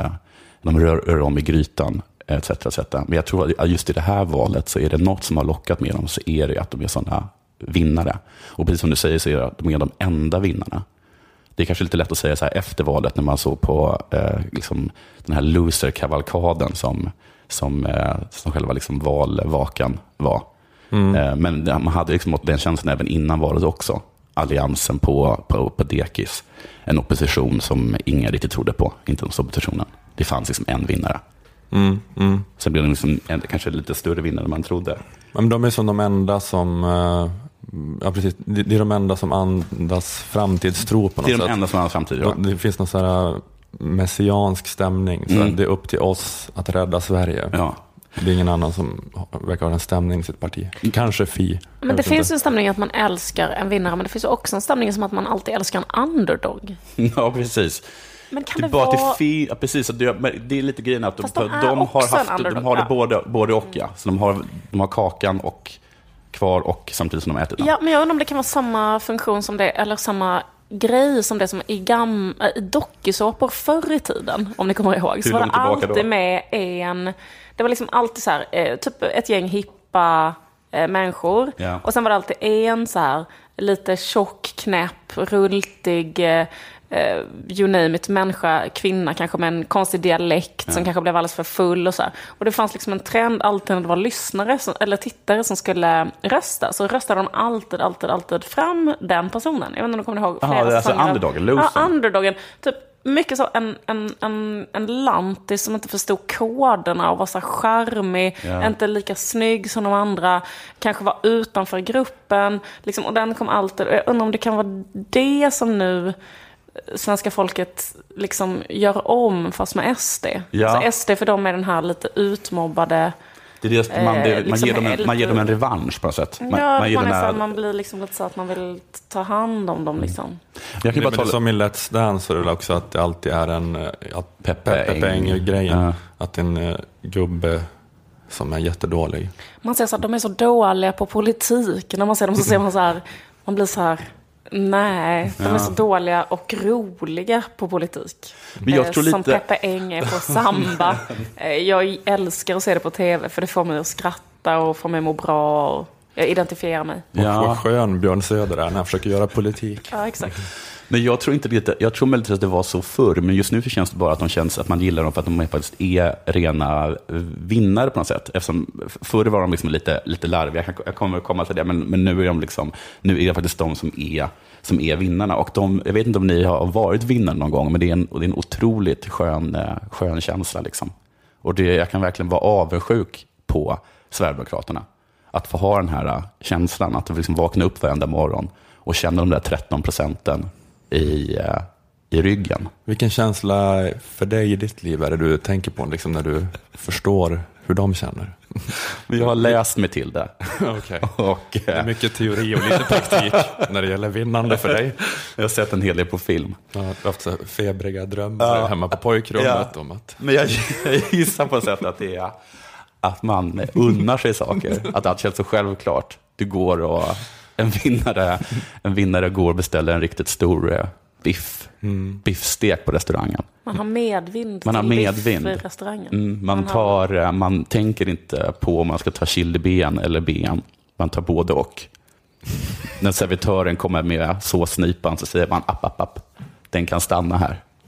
de rör om i grytan, etc. Men jag tror att just i det här valet så är det något som har lockat med dem, så är det att de är sådana vinnare. Och precis som du säger så är de de enda vinnarna. Det är kanske lite lätt att säga så här efter valet när man såg på liksom den här loser-kavalkaden som själva liksom valvakan var. Men man hade liksom den känslan även innan valet också. Alliansen på dekis. En opposition som ingen riktigt trodde på. Inte ens oppositionen. Det fanns liksom en vinnare. Sen blev det liksom kanske lite större vinnare än man trodde. Men de är som de enda som... Ja, precis. Det är de enda som andas framtidstro på något sätt. Det är de enda som andas framtid, ja. Det finns någon sån här messiansk stämning. Så det är upp till oss att rädda Sverige. Ja. Det är ingen annan som verkar ha en stämning i sitt parti. Kanske Fi. Men det finns ju en stämning att man älskar en vinnare, men det finns också en stämning som att man alltid älskar en underdog. Ja, precis. Men kan det bara vara... till ja, precis. Det är lite grejen att de har det både och, ja. Så de har kakan och kvar och samtidigt som de äter den. Ja, men jag undrar om det kan vara samma funktion som det, eller samma grej som det som i dokusåpor förr i tiden, om ni kommer ihåg. Så var det alltid med det var liksom alltid så här, typ ett gäng hippa människor. Ja. Och sen var det alltid en så här lite tjock, knäpp, rultig, you name it, människa, kvinna kanske med en konstig dialekt som kanske blev alldeles för full och så här. Och det fanns liksom en trend alltid när det var lyssnare eller tittare som skulle rösta, så röstade de alltid fram den personen. Jag vet inte om du kommer ihåg flera det är alltså underdogen, underdogen, typ mycket så en lantis som inte förstod koderna och var så charmig, inte lika snygg som de andra, kanske var utanför gruppen liksom, och den kom alltid. Jag undrar om det kan vara det som nu svenska folket liksom gör om fast med SD. Ja. Så SD för dem är den här lite utmobbade. Det är det, man ger dem en revansch på något sätt. Man blir liksom lite så att man vill ta hand om dem liksom. Jag kan bara som i Let's Dance så är det också att det alltid är en Peppe Eng-grejen. Att en gubbe som är jättedålig. Man säger så att de är så dåliga på politik. När man ser dem så ser man så här, man blir så här, nej, de är så dåliga och roliga på politik. Men jag tror som Peppe Eng är på samba. Jag älskar att se det på tv för det får mig att skratta och får mig att må bra och jag identifierar mig. Och skön Björn Söder när han försöker göra politik. Ja, exakt. Men jag tror möjligtvis att det var så förr, men just nu så känns det bara att de känns att man gillar dem för att de faktiskt är rena vinnare på något sätt. Eftersom förr var de liksom lite larviga, jag kommer komma till det, men nu är de liksom, nu är det faktiskt de som är vinnarna. Och jag vet inte om ni har varit vinnare någon gång, men det är en otroligt skön känsla liksom. Och jag kan verkligen vara avundsjuk på Sverigedemokraterna. Att få ha den här känslan, att liksom vakna upp varenda morgon och känna de där 13% i ryggen. Vilken känsla för dig i ditt liv är det du tänker på liksom, när du förstår hur de känner? Men jag har läst mig till det. Okay. Det är mycket teori och lite praktik när det gäller vinnande för dig. Jag har sett en hel del på film. Jag har haft så febriga drömmar hemma på pojkrummet om att... Men jag gissar på sätt att det är att man unnar sig saker. Att allt känns så självklart. Du går och en vinnare går och beställer en riktigt stor biffstek på restaurangen. Man har medvind i restaurangen. Man tänker inte på om man ska ta chiliben eller ben. Man tar både och. När servitören kommer med såsnipan så säger man app. Den kan stanna här.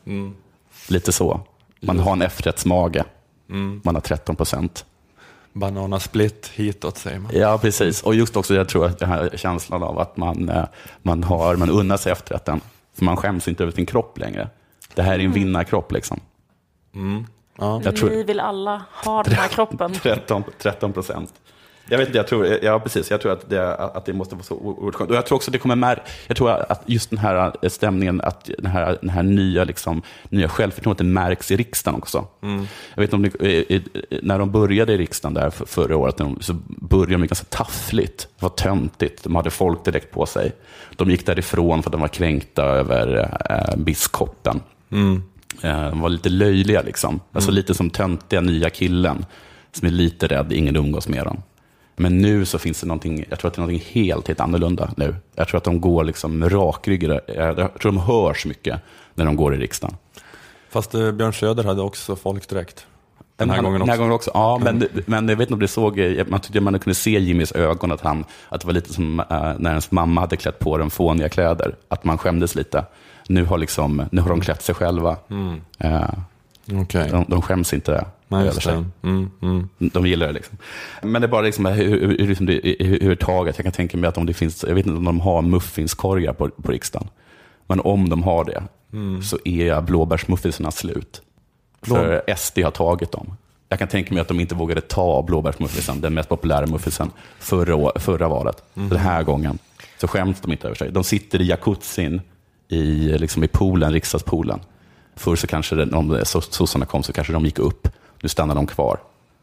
Lite så. Man har en efterrättsmage. Man har 13%. Bananasplit hitåt säger man. Ja, precis. Och just också jag tror att den här känslan av att man unnar sig efterrätten. För man skäms inte över sin kropp längre. Det här är en vinnarkropp liksom. Ja. Vi vill alla ha den här kroppen. 13%. Jag vet inte, jag tror att det måste vara så oerhört skönt. Och jag tror också det kommer jag tror att just den här stämningen, att den här nya självförtroendet märks i riksdagen också. Jag vet inte om när de började i riksdagen där förra året, så började de ganska taffligt. Det var töntigt, de hade folk direkt på sig. De gick därifrån för att de var kränkta över biskopen. De var lite löjliga liksom. Alltså lite som töntiga nya killen som är lite rädd, ingen umgås med dem. Men nu så finns det någonting, jag tror att det är någonting helt annorlunda nu. Jag tror att de går liksom rakryggade. Jag tror de hörs mycket när de går i riksdagen. Fast Björn Söder hade också folkdräkt. Den här gången också. Ja, men jag vet inte om det såg, man tyckte man kunde se Jimmys ögon att det var lite som när ens mamma hade klätt på den fåniga kläder. Att man skämdes lite. Nu har de klätt sig själva. Okay. De skäms inte över sig. De gillar det liksom. Men det är bara liksom hur taget. Jag kan tänka mig att om det finns, jag vet inte om de har muffinskorgar på riksdagen. Men om de har det så är blåbärsmuffinsarna slut. För SD har tagit dem. Jag kan tänka mig att de inte vågade ta blåbärsmuffinsen, den mest populära muffinsen, förra valet. Den här gången så skäms de inte över sig. De sitter i jacuzzin i poolen, riksdagspoolen. Förr så kanske om sossarna kom så kanske de gick upp. Nu stannar de kvar.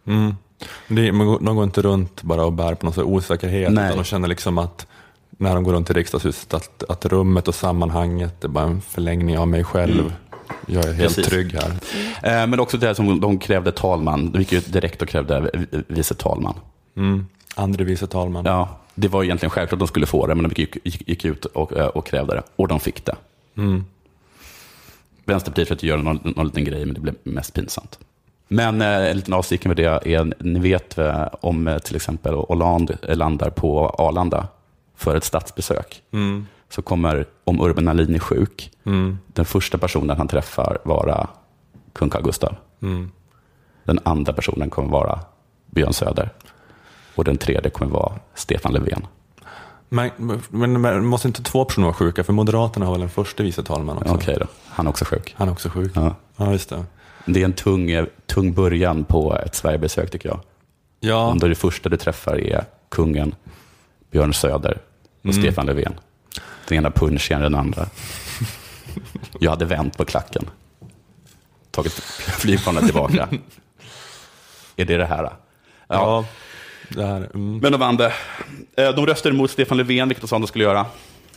De går inte runt bara och bär på någon osäkerhet. Utan de känner liksom att när de går runt i riksdagshuset att rummet och sammanhanget är bara en förlängning av mig själv. Jag är helt trygg här. Men också det som de krävde talman. De gick ju direkt och krävde vice talman. Andre vice talman. Ja, det var egentligen självklart att de skulle få det. Men de gick ut och krävde det. Och de fick det. Vänsterpartiet försökte göra någon liten grej, men det blev mest pinsamt. Men en liten avstickning med det är, ni vet om till exempel Hollande landar på Arlanda för ett statsbesök. Så kommer, om Urban Ahlin är sjuk, den första personen han träffar vara kung Carl Gustaf. Den andra personen kommer vara Björn Söder. Och den tredje kommer vara Stefan Löfven. Men måste inte två personer vara sjuka? För Moderaterna har väl en första vice talman också? Okej då, han är också sjuk. Ja, just det. Det är en tung början på ett Sverigebesök tycker jag. Ja. Om det första du träffar är kungen, Björn Söder och Stefan Löfven. Den ena punchen, den andra. Jag hade vänt på klacken. Tagit flygplanet tillbaka. Är det här? Ja. Det här, Men de vann det. De röstade emot Stefan Löfven, vilket de sa att de skulle göra.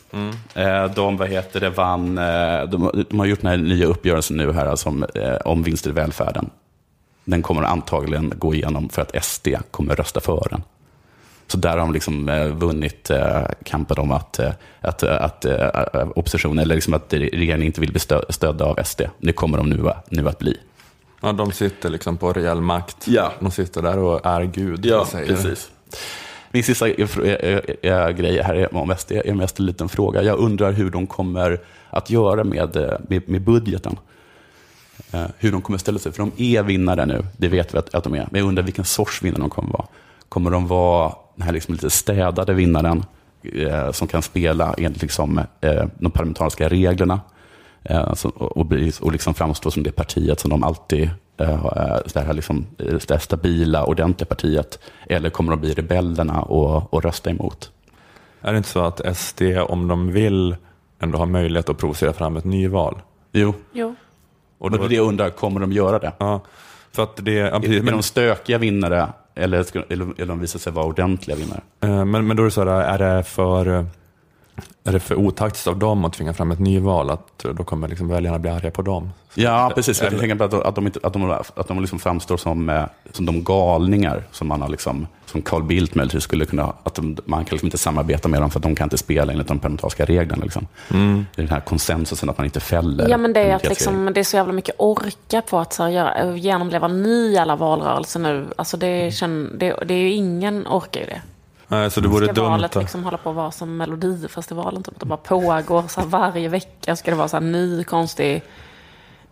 De har gjort den här nya uppgörelsen nu här om vinster i välfärden. Den kommer antagligen gå igenom för att SD kommer rösta för den. Så där har de liksom vunnit kampen om att oppositionen, eller liksom att regeringen inte vill bli stödda av SD. Det kommer de nu att bli. Ja, de sitter liksom på rejäl makt. Ja. De sitter där och är Gud. Ja, precis. Min sista grej här om SD är mest en liten fråga. Jag undrar hur de kommer att göra med budgeten. Hur de kommer ställa sig. För de är vinnare nu, det vet vi att de är. Men jag undrar vilken sorts vinnare de kommer vara. Kommer de vara den här liksom lite städade vinnaren som kan spela enligt liksom, de parlamentariska reglerna och liksom framstå som det partiet som de alltid det här liksom, det stabila, ordentliga partiet, eller kommer de bli rebellerna och rösta emot? Är det inte så att SD, om de vill, ändå har möjlighet att provocera fram ett nyval? Jo. Och då, men det jag undrar, kommer de göra det? Ja, för att det är de stökiga vinnare eller de visar sig vara ordentliga vinnare? Men då är det så här, är det för otaktiskt av dem att tvinga fram ett nyval, att då kommer liksom väljarna bli arga på dem? Ja, precis. Jag tänker på att de liksom framstår som de galningar som man har liksom, som Carl Bildt möjligtvis skulle kunna, man kan liksom inte samarbeta med dem för att de kan inte spela enligt de parlamentariska reglerna liksom. Det är den här konsensusen att man inte fäller. Ja, men det är att liksom, det är så jävla mycket orka på att genomleva ny alla valrörelser nu. Alltså det är ju ingen orkar ju det. Nej, så det vore ska dumt valet liksom hålla på att vara som Melodifestivalen typ, att det bara pågår så här, varje vecka ska det vara så här ny konstig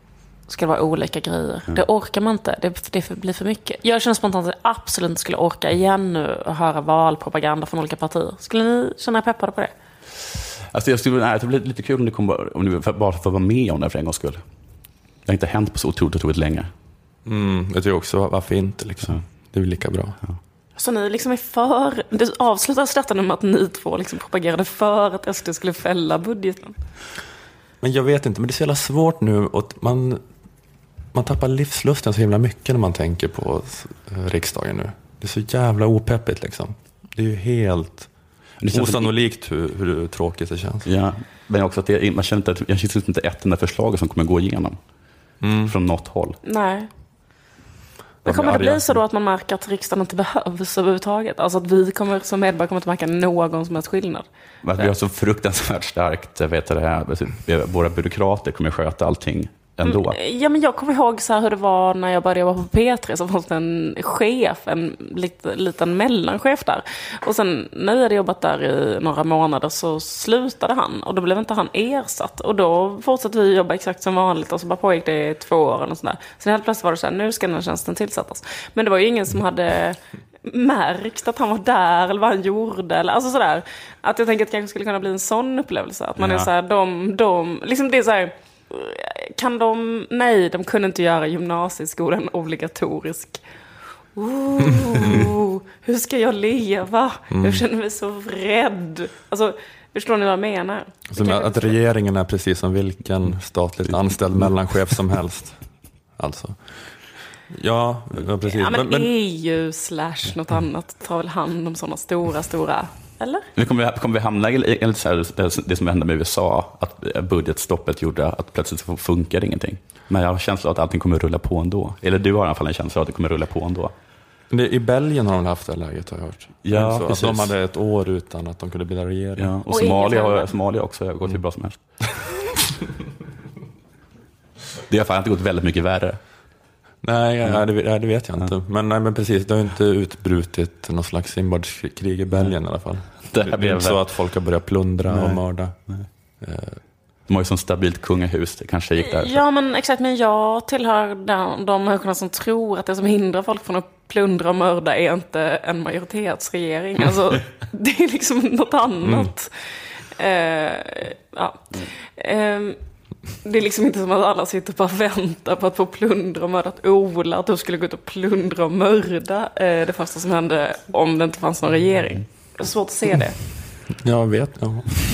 ska det vara olika grejer. Det orkar man inte. Det blir för mycket. Jag känner spontant att jag absolut inte skulle orka igen nu och höra valpropaganda från olika partier. Skulle ni känna er peppade på det? Alltså det blir lite kul om du bara får vara med om det för en gångs skull. Det har inte hänt på så otroligt länge. Jag tror också, varför inte liksom. Det är väl lika bra. Ja. Så ni liksom är för... Det avslutas detta med att ni två liksom propagerade för att SD skulle fälla budgeten. Men jag vet inte, men det är så jävla svårt nu. Och man tappar livslusten så himla mycket när man tänker på riksdagen nu. Det är så jävla opeppigt liksom. Det är ju helt osannolikt hur tråkigt det känns. Ja, men också att man känner inte ett enda förslag som kommer gå igenom från något håll. Nej. Men kommer det bli så då att man märker att riksdagen inte behövs överhuvudtaget? Alltså att vi som medborgare kommer inte märka någon som helst skillnad? Men vi har så fruktansvärt starkt, våra byråkrater kommer sköta allting ändå. Ja, men jag kommer ihåg så här hur det var när jag började jobba på P3, så fanns det en chef, en liten mellanchef där. Och sen när jag hade jobbat där i några månader så slutade han, och då blev inte han ersatt. Och då fortsatte vi jobba exakt som vanligt, och så bara pågick det i 2 år eller sådär. Sen helt plötsligt var det så här, nu ska den här tjänsten tillsättas. Men det var ju ingen som hade märkt att han var där eller vad han gjorde eller alltså sådär. Att jag tänker att det kanske skulle kunna bli en sån upplevelse, att man är så här, de liksom det är så här, de kunde inte göra gymnasieskolan obligatorisk. Hur ska jag leva? Jag känner mig så rädd. Alltså, förstår ni vad jag menar? Som att regeringen är precis som vilken statligt anställd mellanchef som helst. Alltså. Ja, precis. Ja, men EU / något annat tar väl hand om sådana stora, eller? Nu kommer vi hamna i det som hände med USA, att budgetstoppet gjorde att plötsligt funkar ingenting. Men jag har känslan att allting kommer rulla på ändå. Eller du har i alla fall en känsla att det kommer rulla på ändå. I Belgien har de haft det läget, har jag hört. Ja, så att de hade ett år utan att de kunde bilda regering. Ja, och Somalia också har gått hur bra som helst. Det har fan inte gått väldigt mycket värre. Nej, det vet jag inte. Men precis, det har inte utbrutit någon slags inbördeskrig i Belgien i alla fall. Det är inte så att folk har börjat plundra och mörda. De har ju sån stabilt kungahus, det kanske gick där. Ja, men exakt, men jag tillhör de människorna som tror att det som hindrar folk från att plundra och mörda är inte en majoritetsregering. Alltså, det är liksom något annat. Det är liksom inte som att alla sitter på och väntar på att få plundra och mörda Ola, att du skulle gå ut och plundra och mörda det första som hände om det inte fanns någon regering. Det är svårt att se det. Jag vet, ja.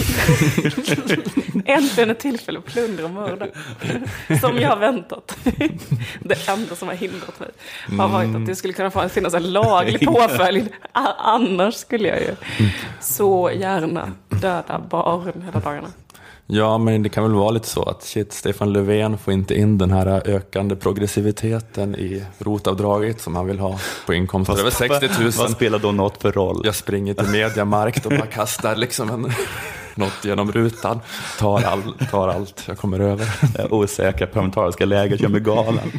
Äntligen ett tillfälle att plundra och mörda. Som jag har väntat. Det enda som har hindrat mig har varit att det skulle kunna finnas en laglig påföljd. Annars skulle jag ju så gärna döda barn hela dagarna. Ja, men det kan väl vara lite så att Stefan Löfven får inte in den här ökande progressiviteten i rotavdraget som han vill ha på inkomster över 60 000. Vad spelar då något för roll? Jag springer till Mediamarkt och bara kastar liksom något genom rutan. Tar allt jag kommer över. Det osäkra parlamentariska läget gör mig galen.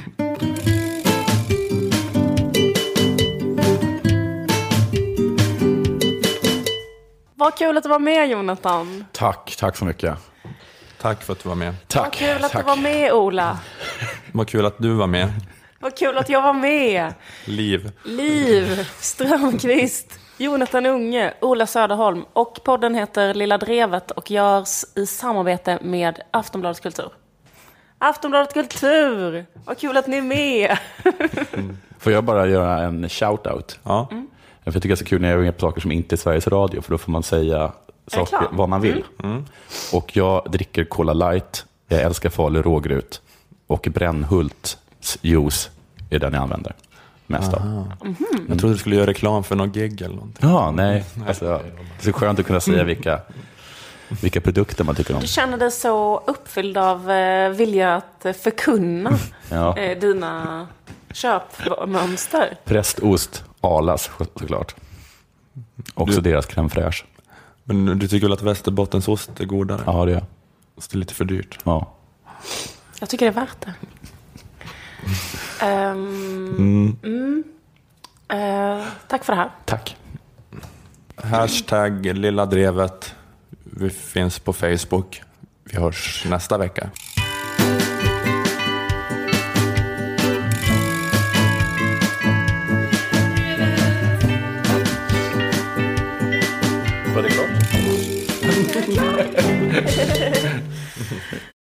Vad kul att du var med, Jonathan. Tack så mycket. Tack för att du var med. Vad kul att du var med, Ola. Vad kul att du var med. Vad kul att jag var med. Liv Strömqvist, Jonathan Unge, Ola Söderholm. Och podden heter Lilla Drevet och görs i samarbete med Aftonbladet Kultur. Aftonbladet Kultur! Vad kul att ni är med. Får jag bara göra en shout-out? Ja. Jag tycker det är så kul när jag är med på saker som inte är Sveriges Radio, för då får man säga saker, vad man vill. Och jag dricker Cola Light, jag älskar Falu rågrut och Brännhults juice är den jag använder mest av. Jag trodde du skulle göra reklam för någon gig eller någonting. Ja, nej. Alltså, det är så skönt att kunna säga vilka produkter man tycker om. Du känner dig så uppfylld av vilja att förkunna dina köpmönster. Prästost, Alas såklart. Också deras crème fraîche. Men du tycker väl att Västerbottensost är godare? Ja, det är. Det är lite för dyrt. Ja. Jag tycker det är värt det. Tack för det här. Tack. Hashtag Lilla Drevet. Vi finns på Facebook. Vi hörs nästa vecka. Var det klart?